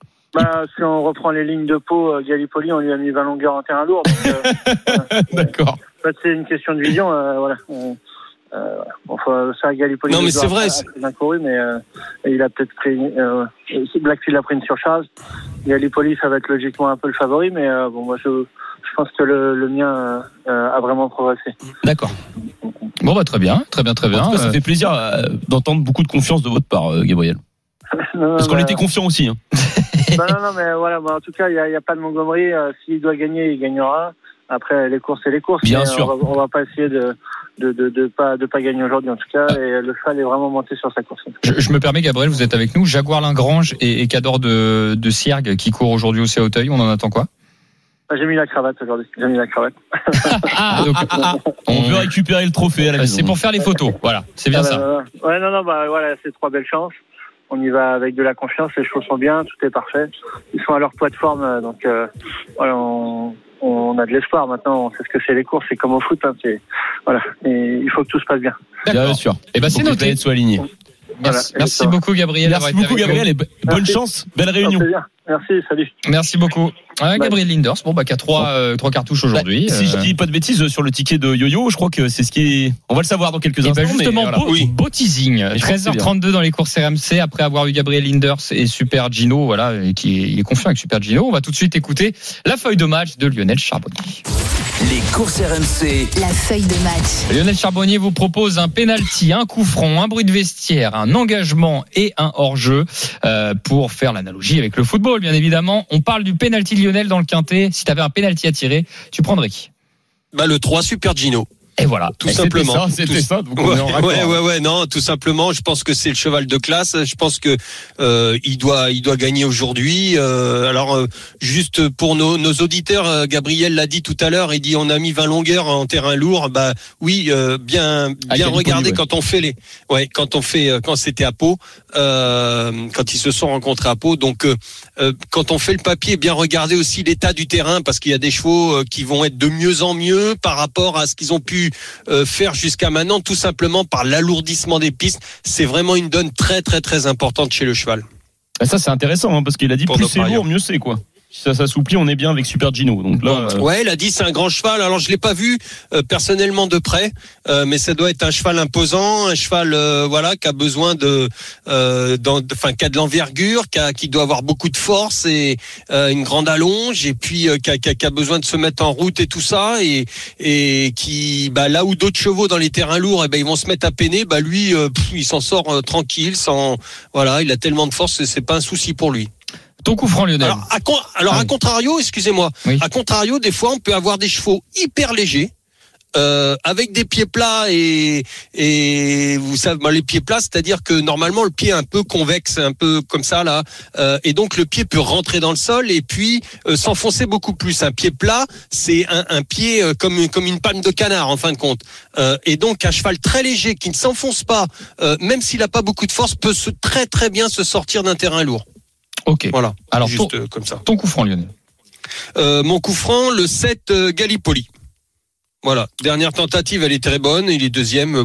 Si on reprend les lignes de Pau, Gallipoli, on lui a mis 20 longueurs en terrain lourd. Donc, d'accord. C'est une question de vision. Voilà. Ça, Gallipoli. Non, mais c'est vrai. Bien couru, mais il a peut-être pris. Blackfield a pris une surcharge. Gallipoli, ça va être logiquement un peu le favori, mais moi, je pense que le mien a vraiment progressé. D'accord. Bon, très bien. En tout cas, ça fait plaisir d'entendre beaucoup de confiance de votre part, Gabriel. Parce qu'on était confiants aussi. Hein. Non, mais voilà. En tout cas, il y a pas de Montgomery. S'il doit gagner, il gagnera. Après, les courses, c'est les courses. Bien sûr. On va pas essayer de pas gagner aujourd'hui, en tout cas. Et le cheval est vraiment monté sur sa course. Je me permets, Gabriel, vous êtes avec nous. Jaguar Lingrange et Cador de Siergue qui court aujourd'hui aussi à Auteuil. On en attend quoi? J'ai mis la cravate aujourd'hui. Donc, On veut récupérer le trophée à la maison. c'est pour faire les photos. Voilà, c'est bien ça. Ouais, non, voilà, c'est 3 belles chances. On y va avec de la confiance, les chevaux sont bien, tout est parfait. Ils sont à leur poids de forme, donc voilà, on a de l'espoir maintenant. On sait ce que c'est les courses, c'est comme au foot. Hein, voilà, et il faut que tout se passe bien. Bien sûr. Et ben c'est noté. Soit aligné. Merci beaucoup Gabriel. Merci beaucoup Gabriel et bonne chance, belle réunion. C'est bien. Merci, salut. Merci beaucoup. Gabriel Linders, qui a trois cartouches aujourd'hui. Si je dis pas de bêtises sur le ticket de Yo-Yo, je crois que c'est ce qui est. On va le savoir dans quelques instants. Justement, beau teasing. 13h32 dans les courses RMC après avoir eu Gabriel Linders et Super Gino, il est confiant avec Super Gino. On va tout de suite écouter la feuille de match de Lionel Charbonnier. Les courses RMC. La feuille de match. Lionel Charbonnier vous propose un penalty, un coup franc, un bruit de vestiaire, un engagement et un hors-jeu pour faire l'analogie avec le football, bien évidemment. On parle du penalty de Lionel dans le Quintet. Si tu avais un penalty à tirer, tu prendrais qui ? Le 3 Super Gino. Et voilà, tout simplement. C'était ça. Donc on est en raccord. Non, tout simplement. Je pense que c'est le cheval de classe. Je pense que il doit gagner aujourd'hui. Juste pour nos auditeurs, Gabriel l'a dit tout à l'heure. Il dit on a mis 20 longueurs en terrain lourd. Bien regarder quand on fait quand c'était à Pau, quand ils se sont rencontrés à Pau. Donc quand on fait le papier, bien regarder aussi l'état du terrain parce qu'il y a des chevaux qui vont être de mieux en mieux par rapport à ce qu'ils ont pu faire jusqu'à maintenant, tout simplement par l'alourdissement des pistes. C'est vraiment une donne très très très importante chez le cheval. Et ça c'est intéressant parce qu'il a dit plus c'est lourd, mieux c'est quoi. Si ça s'assouplit, on est bien avec Super Gino. Donc là, il a dit c'est un grand cheval. Alors je l'ai pas vu personnellement de près, mais ça doit être un cheval imposant, un cheval qui a besoin qui a de l'envergure, qui doit avoir beaucoup de force et une grande allonge, et puis qui a besoin de se mettre en route et tout ça, et qui là où d'autres chevaux dans les terrains lourds, ils vont se mettre à peiner, lui il s'en sort tranquille, il a tellement de force, c'est pas un souci pour lui. Ton coup franc, Lionel. À contrario, excusez-moi. Oui. À contrario, des fois, on peut avoir des chevaux hyper légers, avec des pieds plats et vous savez, les pieds plats, c'est-à-dire que normalement le pied est un peu convexe, un peu comme ça là, et donc le pied peut rentrer dans le sol et puis s'enfoncer beaucoup plus. Un pied plat, c'est un pied comme une palme de canard en fin de compte. Et donc un cheval très léger qui ne s'enfonce pas, même s'il n'a pas beaucoup de force, peut très très bien se sortir d'un terrain lourd. Ok. Voilà. Alors, juste comme ça. Ton coup franc, Lionel. Mon coup franc, le 7 Gallipoli. Voilà. Dernière tentative, elle est très bonne. Il est deuxième.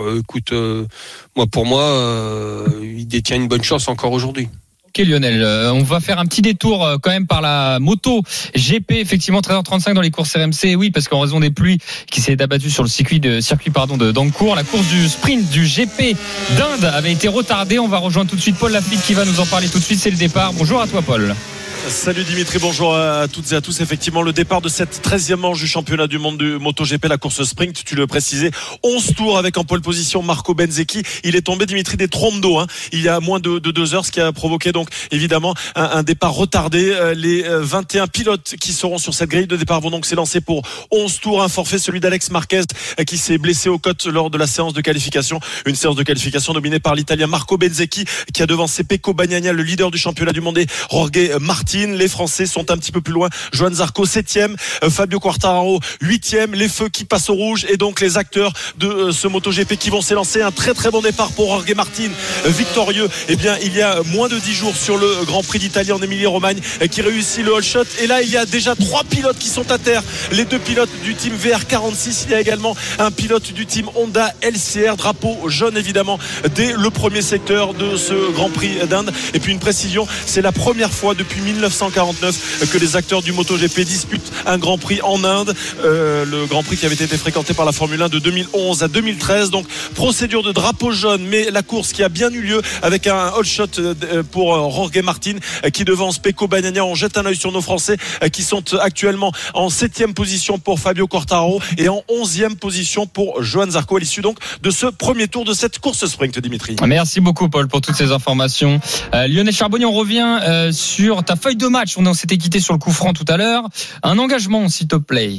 Pour moi, il détient une bonne chance encore aujourd'hui. Ok Lionel, on va faire un petit détour quand même par la moto GP, effectivement 13h35 dans les courses RMC. Oui, parce qu'en raison des pluies qui s'est abattues sur le circuit de d'Ancourt, la course du sprint du GP d'Inde avait été retardée. On va rejoindre tout de suite Paul Lafitte qui va nous en parler tout de suite. C'est le départ. Bonjour à toi Paul. Salut Dimitri, bonjour à toutes et à tous. Effectivement, le départ de cette 13e manche du championnat du monde du MotoGP, la course sprint, tu le précisais, 11 tours avec en pole position Marco Bezzecchi. Il est tombé, Dimitri, des trompes d'eau, il y a moins de 2 heures, ce qui a provoqué donc évidemment un départ retardé. Les 21 pilotes qui seront sur cette grille de départ vont donc s'élancer pour 11 tours. Un forfait, celui d'Alex Marquez, qui s'est blessé aux côtes lors de la séance de qualification. Une séance de qualification dominée par l'Italien Marco Bezzecchi, qui a devancé Pecco Bagnaia, le leader du championnat du monde, et Jorge Martin. Les Français sont un petit peu plus loin. Joan Zarco 7e, Fabio Quartararo 8e. Les feux qui passent au rouge et donc les acteurs de ce MotoGP qui vont s'élancer. Un très très bon départ pour Jorge Martin, victorieux. Il y a moins de 10 jours sur le Grand Prix d'Italie en Émilie-Romagne, qui réussit le all shot. Et là il y a déjà 3 pilotes qui sont à terre. Les 2 pilotes du team VR46. Il y a également un pilote du team Honda LCR, drapeau jaune évidemment dès le premier secteur de ce Grand Prix d'Inde. Et puis une précision, c'est la première fois depuis 1949 que les acteurs du MotoGP disputent un Grand Prix en Inde, le Grand Prix qui avait été fréquenté par la Formule 1 de 2011 à 2013. Donc procédure de drapeau jaune, mais la course qui a bien eu lieu avec un all shot pour Jorge Martin qui devance Pecco Bagnaia. On jette un œil sur nos Français qui sont actuellement en 7e position pour Fabio Quartararo et en 11e position pour Joan Zarco à l'issue donc de ce premier tour de cette course sprint, Dimitri. Merci beaucoup Paul pour toutes ces informations. Lionel Charbonnier, on revient sur ta feuille de match. On s'était quitté sur le coup franc tout à l'heure. Un engagement, s'il te plaît.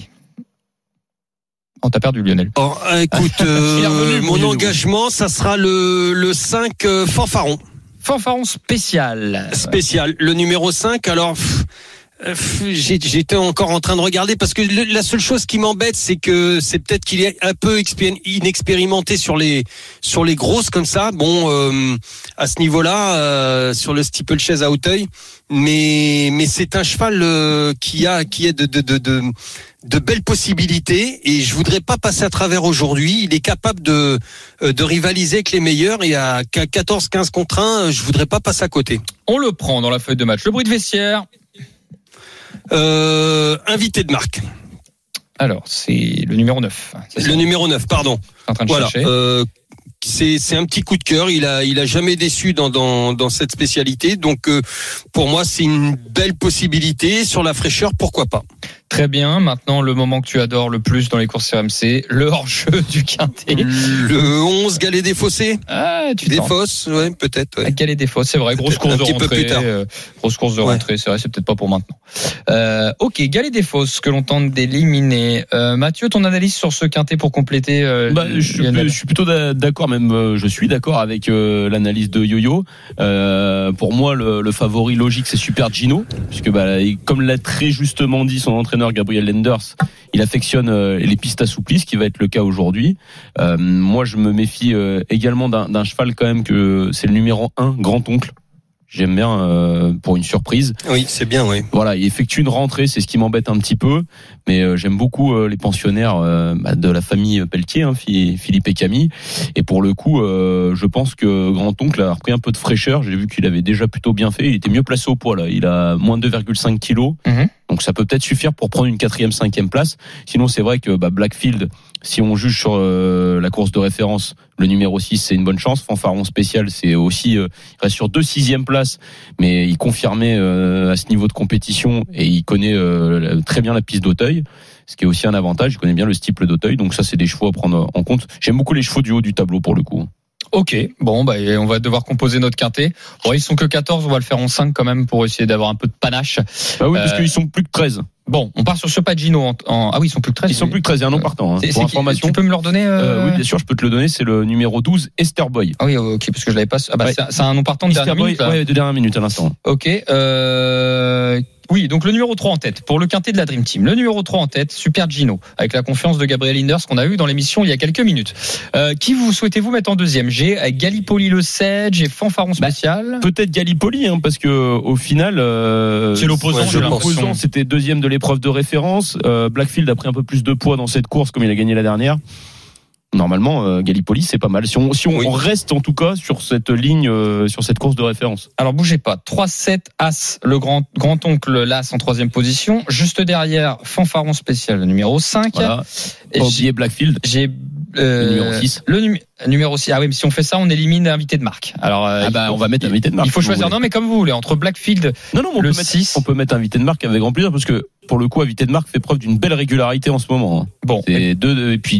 On t'a perdu, Lionel. Écoute, mon engagement, ça sera le 5 Fanfaron. Fanfaron spécial. Le numéro 5. Alors, J'étais encore en train de regarder parce que la seule chose qui m'embête, c'est que c'est peut-être qu'il est un peu inexpérimenté sur les grosses comme ça. Bon, à ce niveau-là, sur le steeplechase à Auteuil, mais c'est un cheval qui a de belles possibilités et je voudrais pas passer à travers aujourd'hui. Il est capable de rivaliser avec les meilleurs et à 14-15 contre 1, je voudrais pas passer à côté. On le prend dans la feuille de match. Le bruit de vestiaire. Invité de marque. Alors, c'est le numéro 9. Le numéro 9, pardon. En train de voilà. chercher. C'est un petit coup de cœur. Il a jamais déçu dans cette spécialité. Donc, pour moi, c'est une belle possibilité. Sur la fraîcheur, pourquoi pas. Très bien. Maintenant, le moment que tu adores le plus dans les courses RMC, le hors-jeu du Quintet. Le 11, Galet des Fossés. Ah, tu des Fosses, ouais, peut-être. Ouais. Galet des Fosses, c'est vrai. Grosse course de rentrée. Grosse course de rentrée, c'est vrai, c'est peut-être pas pour maintenant. Ok, Galet des Fosses, que l'on tente d'éliminer. Mathieu, ton analyse sur ce Quintet pour compléter je suis plutôt d'accord, même je suis d'accord avec l'analyse de Yo-Yo. Pour moi, le favori logique, c'est Super Gino, puisque comme l'a très justement dit son entraîneur Gabriel Lenders, il affectionne les pistes assouplies, ce qui va être le cas aujourd'hui. Moi, je me méfie également d'un cheval quand même, que c'est le numéro 1, Grand-Oncle. J'aime bien pour une surprise. Oui, c'est bien, oui. Voilà, il effectue une rentrée, c'est ce qui m'embête un petit peu, mais j'aime beaucoup les pensionnaires de la famille Pelletier, Philippe et Camille. Et pour le coup, je pense que Grand-Oncle a repris un peu de fraîcheur. J'ai vu qu'il avait déjà plutôt bien fait. Il était mieux placé au poids là. Il a moins de 2,5 kilos. Donc ça peut peut-être suffire pour prendre une 4e, 5e place. Sinon, c'est vrai que Blackfield, si on juge sur la course de référence, le numéro 6, c'est une bonne chance. Fanfaron spécial, c'est aussi, il reste sur 2 6e places, mais il confirmait à ce niveau de compétition et il connaît très bien la piste d'Auteuil, ce qui est aussi un avantage. Il connaît bien le steeple d'Auteuil, donc ça, c'est des chevaux à prendre en compte. J'aime beaucoup les chevaux du haut du tableau pour le coup. Ok, bon, on va devoir composer notre Quintet. Bon, ils sont que 14, on va le faire en 5 quand même pour essayer d'avoir un peu de panache. Bah oui, parce qu'ils sont plus que 13. Bon, on part sur ce Pagino Ah oui, ils sont plus que 13. Ils sont plus que 13, il y a un nom partant. Pour information. Tu peux me le redonner Oui, bien sûr, je peux te le donner. C'est le numéro 12, Esther Boy. Ah oui, ok, parce que je l'avais pas. Ah bah, ouais. C'est un nom partant de Esther dernière minute. Ouais, de dernière minute à l'instant. Ok. Oui, donc le numéro 3 en tête pour le Quintet de la Dream Team. Le numéro 3 en tête, Super Gino, avec la confiance de Gabriel Linders qu'on a vu dans l'émission il y a quelques minutes. Qui vous souhaitez-vous mettre en deuxième? J'ai Gallipoli Le Cèdre, j'ai Fanfaron spécial. Peut-être Gallipoli, parce que au final, c'est l'opposant. Ouais, l'opposant, c'était deuxième de l'épreuve de référence. Blackfield a pris un peu plus de poids dans cette course comme il a gagné la dernière. Normalement, Gallipoli, c'est pas mal. Si on reste en tout cas sur cette ligne, sur cette course de référence. Alors bougez pas. 3-7 As, le grand-oncle l'As en 3e position. Juste derrière, Fanfaron spécial, le numéro 5. Voilà. Pas oublier Blackfield. J'ai le numéro 6. Le numéro 6. Ah oui, mais si on fait ça, on élimine invité de marque. Alors, on va mettre invité de marque. Il faut choisir. Non, mais comme vous voulez. Entre Blackfield, le 6. On peut mettre invité de marque avec grand plaisir parce que, pour le coup, invité de marque fait preuve d'une belle régularité en ce moment. Bon. C'est et puis,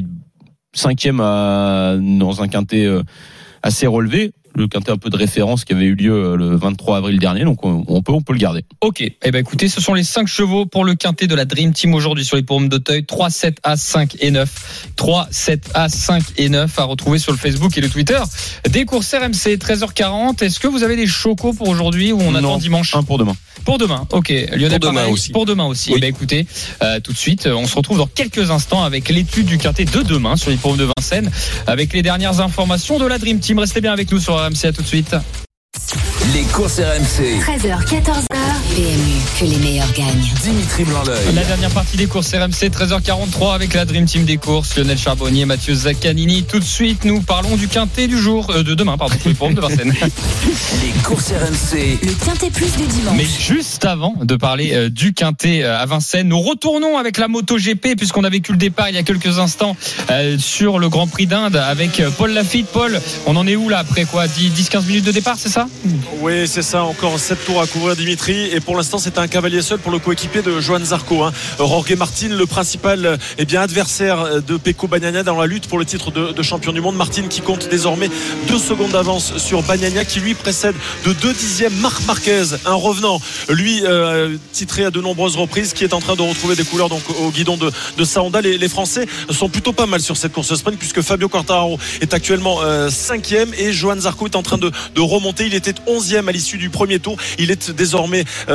5e dans un Quintet assez relevé. Le Quintet un peu de référence qui avait eu lieu le 23 avril dernier, donc on peut le garder. Ok, écoutez, ce sont les 5 chevaux pour le Quintet de la Dream Team aujourd'hui sur les hippodromes d'Auteuil. 3, 7, As, 5 et 9. 3, 7, As, 5 et 9 à retrouver sur le Facebook et le Twitter des courses RMC. 13h40. Est-ce que vous avez des chocos pour aujourd'hui ou on attend dimanche? Un pour demain. Pour demain, ok. Lionel, pour demain aussi. Pour demain aussi. Oui. Écoutez, tout de suite, on se retrouve dans quelques instants avec l'étude du Quintet de demain sur les hippodromes de Vincennes, avec les dernières informations de la Dream Team. Restez bien avec nous sur RMC, à tout de suite. Les courses RMC. 13h, 14h, PMU, que les meilleurs gagnent. Dimitri Blanc-L'Oeil. La dernière partie des courses RMC, 13h43 avec la Dream Team des courses, Lionel Charbonnier, Mathieu Zaccanini. Tout de suite, nous parlons du Quintet du jour, de demain, pardon, pour les hippodromes de Vincennes. Les courses RMC. Le Quintet Plus du dimanche. Mais juste avant de parler du Quintet à Vincennes, nous retournons avec la MotoGP puisqu'on a vécu le départ il y a quelques instants sur le Grand Prix d'Inde avec Paul Lafitte. Paul, on en est où là après quoi, 10-15 minutes de départ, c'est ça? Oui, c'est ça, encore 7 tours à couvrir, Dimitri, et pour l'instant c'est un cavalier seul pour le coéquipier de Johan Zarco, Jorge Martin, le principal adversaire de Pecco Bagnaia dans la lutte pour le titre de champion du monde. Martin qui compte désormais 2 secondes d'avance sur Bagnaia, qui lui précède de 2 dixièmes Marc Marquez, un revenant, lui titré à de nombreuses reprises, qui est en train de retrouver des couleurs donc au guidon de sa Honda. Les Français sont plutôt pas mal sur cette course sprint puisque Fabio Quartararo est actuellement 5e et Johan Zarco est en train de remonter. Il était 11e à l'issue du premier tour, il est désormais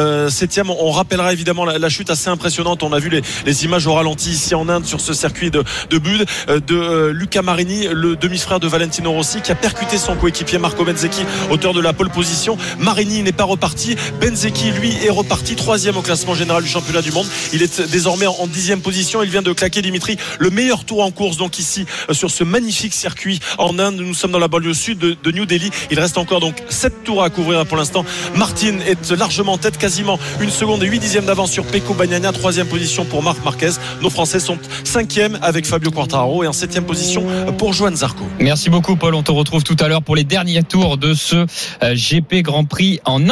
7e. On rappellera évidemment la chute assez impressionnante. On a vu les images au ralenti ici en Inde sur ce circuit de Bud de Luca Marini, le demi-frère de Valentino Rossi, qui a percuté son coéquipier Marco Bezzecchi, auteur de la pole position. Marini n'est pas reparti. Bezzecchi, lui, est reparti 3e au classement général du championnat du monde. Il est désormais en 10e position. Il vient de claquer, Dimitri, le meilleur tour en course, donc ici sur ce magnifique circuit en Inde. Nous sommes dans la banlieue sud de New Delhi. Il reste encore donc 7 tours à couvrir pour l'instant. Martin est largement en tête, quasiment 1 seconde et 8 dixièmes d'avance sur Pecco Bagnaia. 3e position pour Marc Marquez. Nos Français sont 5e avec Fabio Quartararo et en 7e position pour Johan Zarco. Merci beaucoup Paul, on te retrouve tout à l'heure pour les derniers tours de ce GP Grand Prix en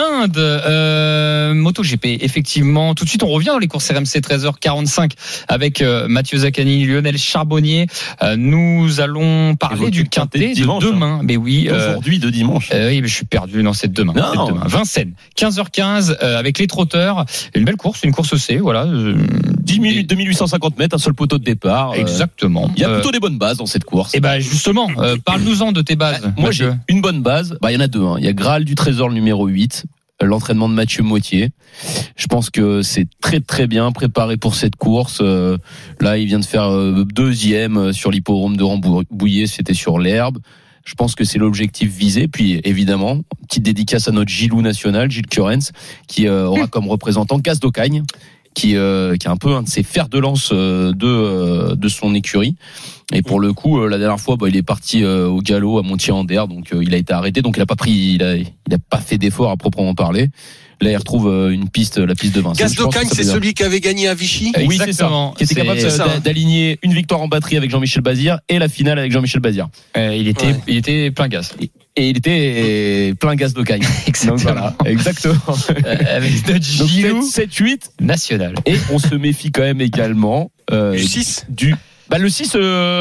Inde. MotoGP, effectivement. Tout de suite on revient dans les courses RMC 13h45 avec Mathieu Zaccani, Lionel Charbonnier. Nous allons parler du quintet de demain. Mais oui, aujourd'hui de dimanche. Oui, mais je suis perdu. Non, c'est demain. Non. C'est demain. Vincennes, 15h15 avec les trotteurs. Une belle course, une course C, voilà. 10 minutes, 2850 mètres, un seul poteau de départ. Exactement. Il y a plutôt des bonnes bases dans cette course. Et ben justement, parle-nous-en de tes bases. Moi j'ai une bonne base. Il y en a deux. Il y a Graal du Trésor, le numéro 8. L'entraînement de Mathieu Moitié. Je pense que c'est très très bien préparé pour cette course. Là, il vient de faire 2e sur l'hippodrome de Rambouillet, c'était sur l'herbe. Je pense que c'est l'objectif visé. Puis évidemment, petite dédicace à notre Gilou national, Gilles Curens, qui aura comme représentant Casse d'Ocagne, qui est un peu un de ses fers de lance de son écurie. Et pour le coup, la dernière fois, il est parti au galop à Montier-en-Der, donc il a été arrêté, donc il a pas fait d'effort à proprement parler. Là, il retrouve la piste de Vincennes. Casse d'Ocagne, c'est celui qui avait gagné à Vichy. Oui, c'est ça. Qui était capable d'aligner une victoire en batterie avec Jean-Michel Bazir et la finale avec Jean-Michel Bazir. Il était plein gaz. Et il était plein gaz d'Ocagne. Exactement. Donc voilà, exactement. Avec notre Gilou 7-8 national. Et on se méfie quand même également du 6. Le 6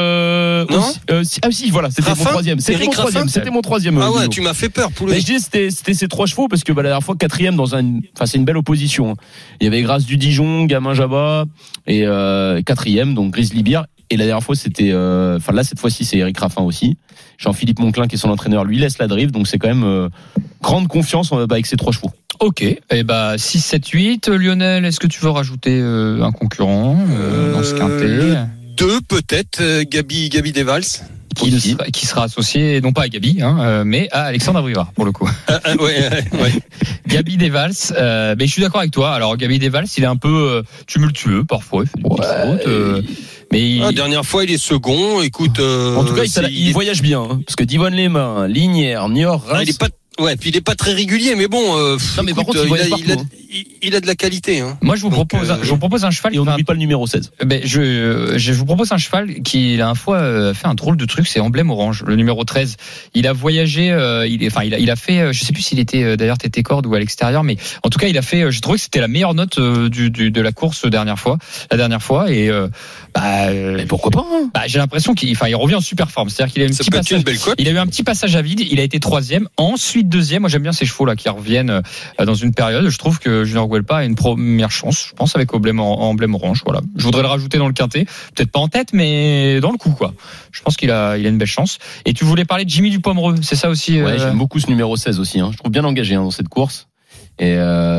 si voilà, c'était Raffin, mon troisième. C'était mon troisième. Ah ouais, Gilou. tu m'as fait peur, Poulet. Mais je disais c'était ces 3 chevaux parce que la dernière fois 4e c'est une belle opposition. Il y avait Grâce du Dijon, Gamin Jabba et 4e donc Grizzly Bear. Et la dernière fois c'était là cette fois-ci c'est Eric Raffin aussi. Jean-Philippe Monclin qui est son entraîneur lui laisse la drive, donc c'est quand même grande confiance avec ces 3 chevaux. Ok, 6, 7, 8. Lionel, est-ce que tu veux rajouter un concurrent dans ce quintet? 2 peut-être, Gabi Desvals. Qui sera associé, non pas à Gabi, mais à Alexandre Abrivard, pour le coup. Ouais. Gabi Desvals, mais je suis d'accord avec toi. Alors, Gabi Desvals, il est un peu tumultueux, parfois. Il fait des petites fautes, mais la dernière fois, il est second. Écoute, en tout cas, il voyage bien, parce que Divonne les Mains, Lignières, Niort, Reims. Il est pas. Ouais, puis il est pas très régulier, mais bon. Non, mais par contre, il a de la qualité. Moi, je vous propose un cheval. Et on n'oublie pas le numéro 16. Je vous propose un cheval qui, la dernière fois, fait un drôle de truc, c'est Emblème Orange, le numéro 13. Il a voyagé, il a fait, je sais plus s'il était d'ailleurs tête corde ou à l'extérieur, mais en tout cas, il a fait, j'ai trouvé que c'était la meilleure note de la course la dernière fois, et pourquoi pas, hein. J'ai l'impression qu'il revient en super forme. C'est-à-dire qu'il a eu un petit passage à vide, il a été 3e, ensuite 2e. Moi, j'aime bien ces chevaux-là qui reviennent dans une période. Je trouve que Junior Guelpa a une première chance, je pense, avec Emblème Orange. Voilà. Je voudrais le rajouter dans le quintet. Peut-être pas en tête, mais dans le coup, quoi. Je pense qu'il a une belle chance. Et tu voulais parler de Jimmy Dupomereux, c'est ça aussi? Ouais, j'aime beaucoup ce numéro 16 aussi, Je trouve bien engagé, dans cette course. Et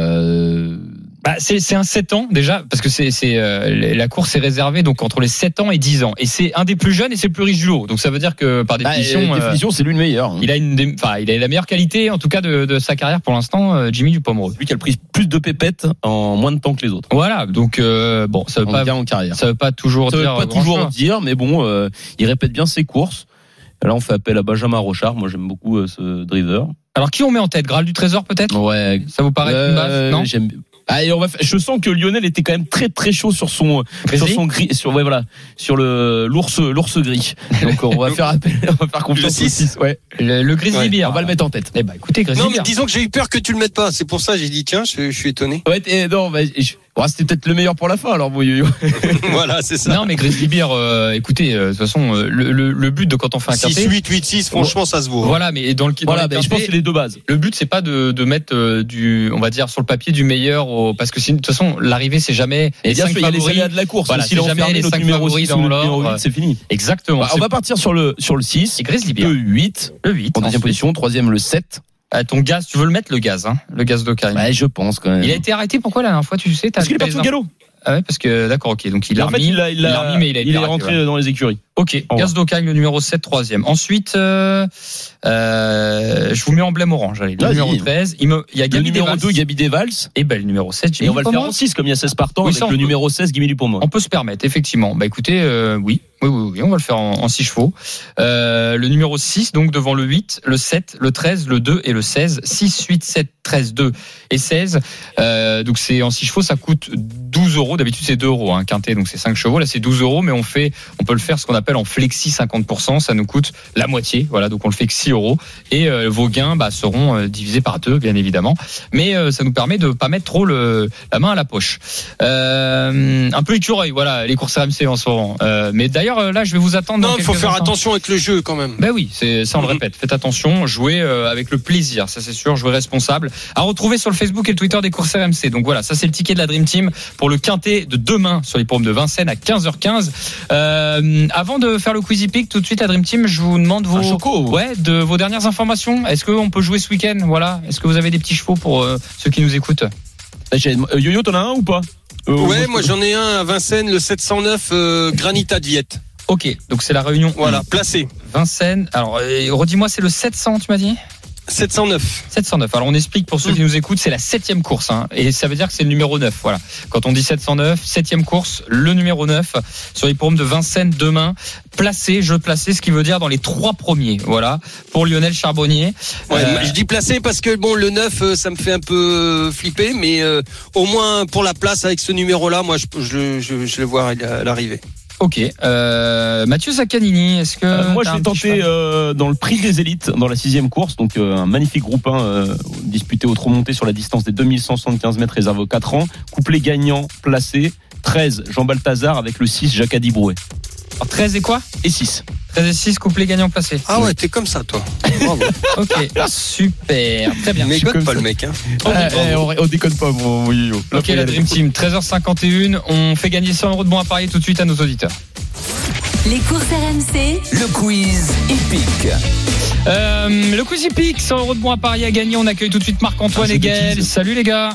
c'est un 7 ans déjà, parce que la course est réservée donc entre les 7 ans et 10 ans, et c'est un des plus jeunes et c'est le plus riche du lot, donc ça veut dire que par définition, c'est lui le meilleur. Il a la meilleure qualité en tout cas de sa carrière pour l'instant, Jimmy Dupomereux. Lui qui a pris plus de pépettes en moins de temps que les autres. Voilà, donc ça veut pas en carrière. Ça veut pas toujours dire, mais bon, il répète bien ses courses. Là, on fait appel à Benjamin Rochard. Moi, j'aime beaucoup ce driver. Alors, qui on met en tête? Graal du Trésor, peut-être? Ouais. Ça vous paraît une base? Non? Allez, je sens que Lionel était quand même très très chaud sur l'ours gris. Donc on va faire confiance au 6. Ouais. Le Grizzly Bear. On va le mettre en tête. Écoutez, Grizzly Bear. Non, mais disons que j'ai eu peur que tu le mettes pas. C'est pour ça que j'ai dit tiens, je suis étonné. Ouais, c'était peut-être le meilleur pour la fin alors. Voilà, c'est ça. Non, mais Grizzly Bear, écoutez, de toute façon, le but de quand on fait un quintet. 6-8-8-6, franchement, ça se vaut. Voilà, mais dans le quintet, je pense que c'est les deux bases. Le but, c'est pas de mettre on va dire, sur le papier du meilleur parce que de toute façon, l'arrivée, c'est jamais. Et bien sûr, il y a les aléas de la course. Voilà, si l'on jamais les 5 favoris dans l'ordre, c'est fini. Exactement. On va partir sur le 6. C'est Grizzly Bear. Le 8. En deuxième position. Troisième, le 7. Ton gaz, tu veux le mettre, le gaz d'Okai. Ouais, je pense quand même. Il a été arrêté, pourquoi la dernière fois, tu sais? Parce qu'il est parti au galop. Ah ouais, parce que, d'accord, ok. Donc, il l'a remis. Il est rentré dans les écuries. Ok. Gaz d'Okai, le numéro 7, 3e. Ensuite, je vous mets emblème orange. Allez, le numéro 13. Il y a Gabi numéro Devals. 2, Gabi Devals. Et ben, le numéro 7, Et on va le faire en 6, comme il y a 16 partants, oui, avec le numéro 16, Guimé Dupont-Moretti. On peut se permettre, effectivement. Bah, écoutez, oui, on va le faire en 6 chevaux. Le numéro 6, donc, devant le 8, le 7, le 13, le 2 et le 16. 6, 8, 7, 13, 2 et 16. Donc, c'est en 6 chevaux, ça coûte 12 €. D'habitude, c'est 2 €, hein, quintet. Donc, c'est 5 chevaux. Là, c'est 12 €, mais on peut le faire ce qu'on appelle en flexi 50%. Ça nous coûte la moitié. Voilà. Donc, on le fait que 6 €. Et, vos gains, seront divisés par 2, bien évidemment. Mais, ça nous permet de pas mettre trop la main à la poche. Un peu écureuil, voilà, les courses RMC en ce moment. Mais d'ailleurs, là, je vais vous attendre. Non, il faut faire attention avec le jeu quand même. Ben oui, ça on le répète. Faites attention, jouez avec le plaisir, ça c'est sûr, jouez responsable. À retrouver sur le Facebook et le Twitter des courses RMC. Donc voilà, ça c'est le ticket de la Dream Team pour le quintet de demain sur l'hippodrome de Vincennes à 15h15. Avant de faire le Quizy Pick, tout de suite la Dream Team, je vous demande de vos dernières informations. Est-ce qu'on peut jouer ce week-end? Voilà. Est-ce que vous avez des petits chevaux pour ceux qui nous écoutent? Yo-Yo, t'en as un ou pas? Ouais, moi j'en ai un à Vincennes, le 709 Granita de Viette. Ok, donc c'est la réunion. Voilà, placé. Vincennes. Alors, redis-moi, c'est le 700, tu m'as dit? 709. 709. Alors on explique pour ceux qui nous écoutent, c'est la 7e course, hein, et ça veut dire que c'est le numéro 9. Voilà. Quand on dit 709, 7e course, le numéro 9 sur l'hippodrome de Vincennes demain, jeu placé, ce qui veut dire dans les 3 premiers. Voilà, pour Lionel Charbonnier. Ouais, je dis placé parce que bon, le 9, ça me fait un peu flipper, mais au moins pour la place avec ce numéro-là, moi je le vois à l'arrivée. Ok. Mathieu Zaccanini, est-ce que moi je vais tenter dans le prix des élites dans la 6e course, donc un magnifique groupe 1 disputé au trot monté sur la distance des 2175 mètres réservé aux 4 ans, couplet gagnant placé 13 Jean Balthazar avec le 6 Jacques Adibrouet. Alors 13 et quoi? Et 6. 13 et 6 couplet gagnant placé. Ah ouais, t'es comme ça toi. Bravo. Ok, super, très bien. Mais déconne pas le mec, hein. On déconne pas, mon Yo-Yo. Ok, la Dream Team, 13h51, on fait gagner 100 € de bons à parier tout de suite à nos auditeurs. Les courses RMC, le quiz hippique. Le quiz hippique, 100 € de bons à parier à gagner. On accueille tout de suite Marc-Antoine et Gaël. Salut les gars.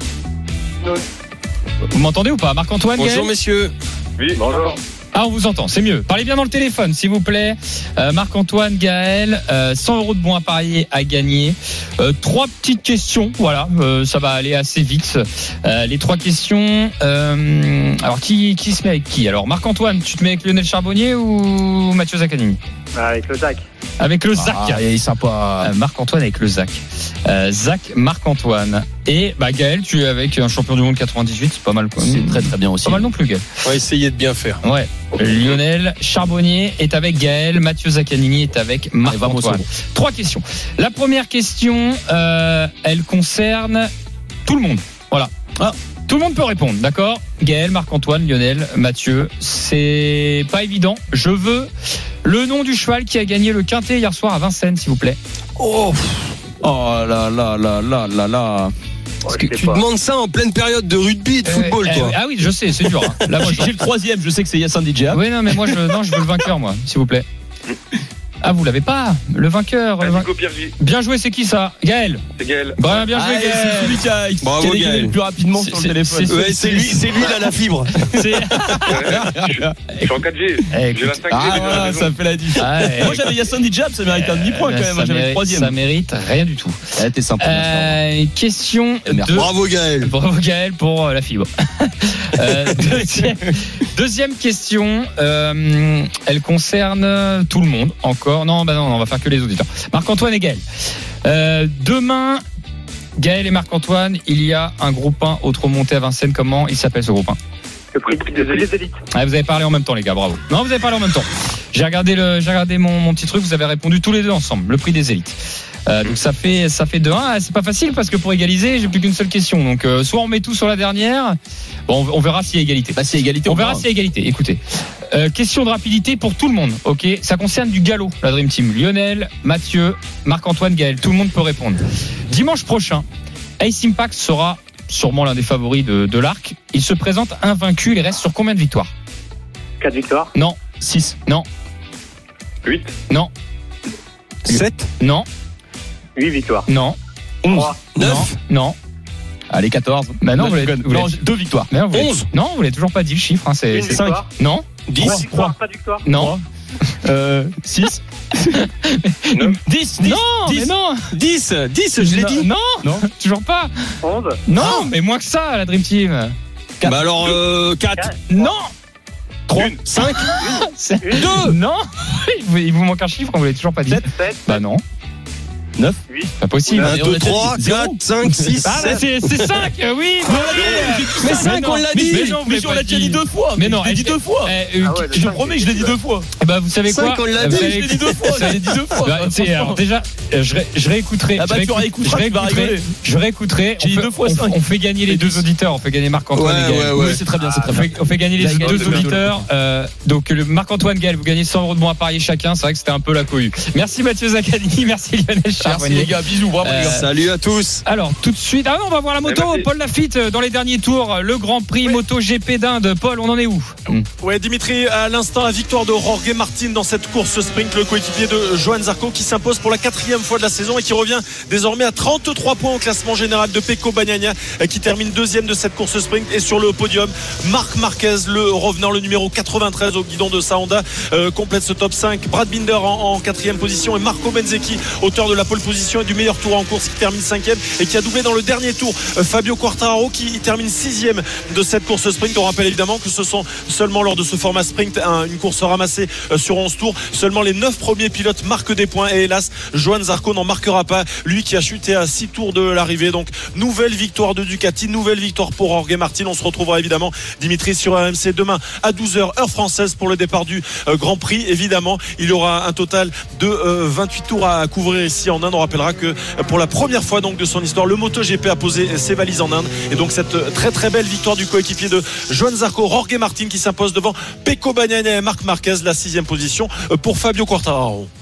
Vous m'entendez ou pas? Marc-Antoine, Gaël? Bonjour messieurs. Oui, bonjour. Ah, on vous entend, c'est mieux. Parlez bien dans le téléphone, s'il vous plaît. Marc-Antoine, Gaël, 100 € de bons à parier à gagner. 3 petites questions, voilà, ça va aller assez vite. Les 3 questions. Alors, qui se met avec qui? Alors, Marc-Antoine, tu te mets avec Lionel Charbonnier ou Mathieu Zaccanini? Avec le Zac. Avec le Zac. Ah, il est sympa. Marc-Antoine avec le Zac. Zac, Marc-Antoine. Et Gaël, tu es avec un champion du monde 98, c'est pas mal quoi. C'est très très bien aussi. Pas mal non plus, Gaël. On va essayer de bien faire. Ouais. Lionel Charbonnier est avec Gaël, Mathieu Zaccanini est avec Marc-Antoine. 3 questions. La première question, elle concerne tout le monde. Voilà. Tout le monde peut répondre, d'accord? Gaël, Marc-Antoine, Lionel, Mathieu, c'est pas évident. Je veux le nom du cheval qui a gagné le quintet hier soir à Vincennes, s'il vous plaît. Oh là là là là là là. Parce que tu demandes ça en pleine période de rugby, de football, toi. Ah oui, je sais, c'est dur. Hein. Là, moi, j'ai le 3e, je sais que c'est Yassin Didja. Oui, non, mais moi, je veux le vainqueur, moi, s'il vous plaît. Ah, vous l'avez pas, le vainqueur. Bien joué, c'est qui ça? Gaël. C'est Gaël. Bon, bien joué, Gaël. C'est celui qui a gagné le plus rapidement sur le téléphone. C'est lui, là, la fibre. Je suis en 4G. J'ai la 5G. Ah, voilà, ça fait la différence. Moi, j'avais Yassin Didja, ça mérite un demi-point quand même. J'avais le 3e. Ça mérite rien du tout. T'es sympa. Question de. Bravo, Gaël. Bravo, Gaël, pour la fibre. Deuxième question. Elle concerne tout le monde encore. Non, on va faire que les auditeurs. Marc-Antoine et Gaël. Demain, Gaël et Marc-Antoine, il y a un groupe 1 au trot monté à Vincennes. Comment il s'appelle ce groupe 1? Le prix des élites. Ah, vous avez parlé en même temps, les gars, bravo. Non, vous avez parlé en même temps. J'ai regardé mon petit truc, vous avez répondu tous les deux ensemble. Le prix des élites. Donc ça fait 2-1. C'est pas facile parce que pour égaliser, j'ai plus qu'une seule question. Donc soit on met tout sur la dernière. Bon, on verra s'il y a égalité. S'il y a égalité, on verra s'il y a égalité. Écoutez, question de rapidité pour tout le monde. Ok, ça concerne du galop, la Dream Team. Lionel, Mathieu, Marc-Antoine, Gaël, tout le monde peut répondre. Dimanche prochain, Ace Impact sera sûrement l'un des favoris de l'arc. Il se présente invaincu. Il reste sur combien de victoires? 4 victoires. Non. 6. Non. 8. Non. 7. Non. 8 victoires. Non. 11. 9. Non. Allez, 14. Bah non, vous l'avez. Non, 2 victoires. Mais non, vous l'avez- 11. Non, vous l'avez toujours pas dit le chiffre. Hein, c'est Une 5. victoire. Non. 10. 3 victoires, pas de victoire. Non. 6. 10. Non, mais non. 10, je l'ai dit. Non, Non. toujours pas. 11. Non, mais moins que ça, la Dream Team. Bah alors, 4. Non. 3. 5. C'est- 2. Non. Il vous manque un chiffre, vous l'avez toujours pas dit. 7. Bah non. 9. 8. Pas possible. 1, 2, 3, 4, 5, 6, Ah, bah 7. c'est 5, oui. Mais 5, on l'a dit. Mais non, Mais on l'a déjà dit 2 fois. Mais non, je l'ai dit 2 fois. Je te promets, je l'ai dit 2 fois. Bah vous savez quoi? 5, on l'a Vous dit. savez- Je l'ai dit 2 fois. Je l'ai dit 2 fois. Bah, alors déjà, je réécouterai. Ah bah, tu réécouteras, tu vas rigoler. Je réécouterai. J'ai dit 2 fois 5. On fait gagner les deux auditeurs. On fait gagner Marc-Antoine et Gaël. Ouais. Oui, c'est très bien, c'est très bien. On fait gagner les Gaël, deux Gaël, auditeurs. Donc le Marc-Antoine, Gaël, vous gagnez 100 € de bons à parier chacun. C'est vrai que c'était un peu la cohue. Merci Mathieu Zaccani, merci Lionel Merci Charbonnier. les gars, bisous, bravo les gars. Salut à tous. Alors tout de suite, on va voir la moto. Merci. Paul Lafitte dans les derniers tours, le Grand Prix Moto GP d'Inde. Paul, on en est où? Ouais, Dimitri, à l'instant, la victoire de Jorge Martin dans cette course sprint, le coéquipier de Johan Zarco qui s'impose pour la 4e fois de la saison et qui revient désormais à 33 points au classement général de Pecco Bagnaia qui termine 2e de cette course sprint. Et sur le podium, Marc Marquez, le revenant, le numéro 93 au guidon de sa Honda, complète ce top 5. Brad Binder en 4e position et Marco Bezzecchi, auteur de la pole position et du meilleur tour en course, qui termine 5e et qui a doublé dans le dernier tour Fabio Quartararo qui termine 6e de cette course sprint. On rappelle évidemment que ce sont seulement lors de ce format sprint une course ramassée sur 11 tours. Seulement les 9 premiers pilotes marquent des points et hélas Johan Zarco n'en marquera pas, lui qui a chuté à 6 tours de l'arrivée. Donc nouvelle victoire de Ducati, nouvelle victoire pour Jorge Martin. On se retrouvera évidemment, Dimitri, sur RMC demain à 12h heure française pour le départ du Grand Prix. Évidemment, il y aura un total de 28 tours à couvrir ici en Inde. On rappellera que pour la première fois donc de son histoire, le MotoGP a posé ses valises en Inde et donc cette très très belle victoire du coéquipier de Johan Zarco, Jorge Martin, qui s'impose devant Pecco Bagnaia et Marc Marquez, la 6e position pour Fabio Quartararo.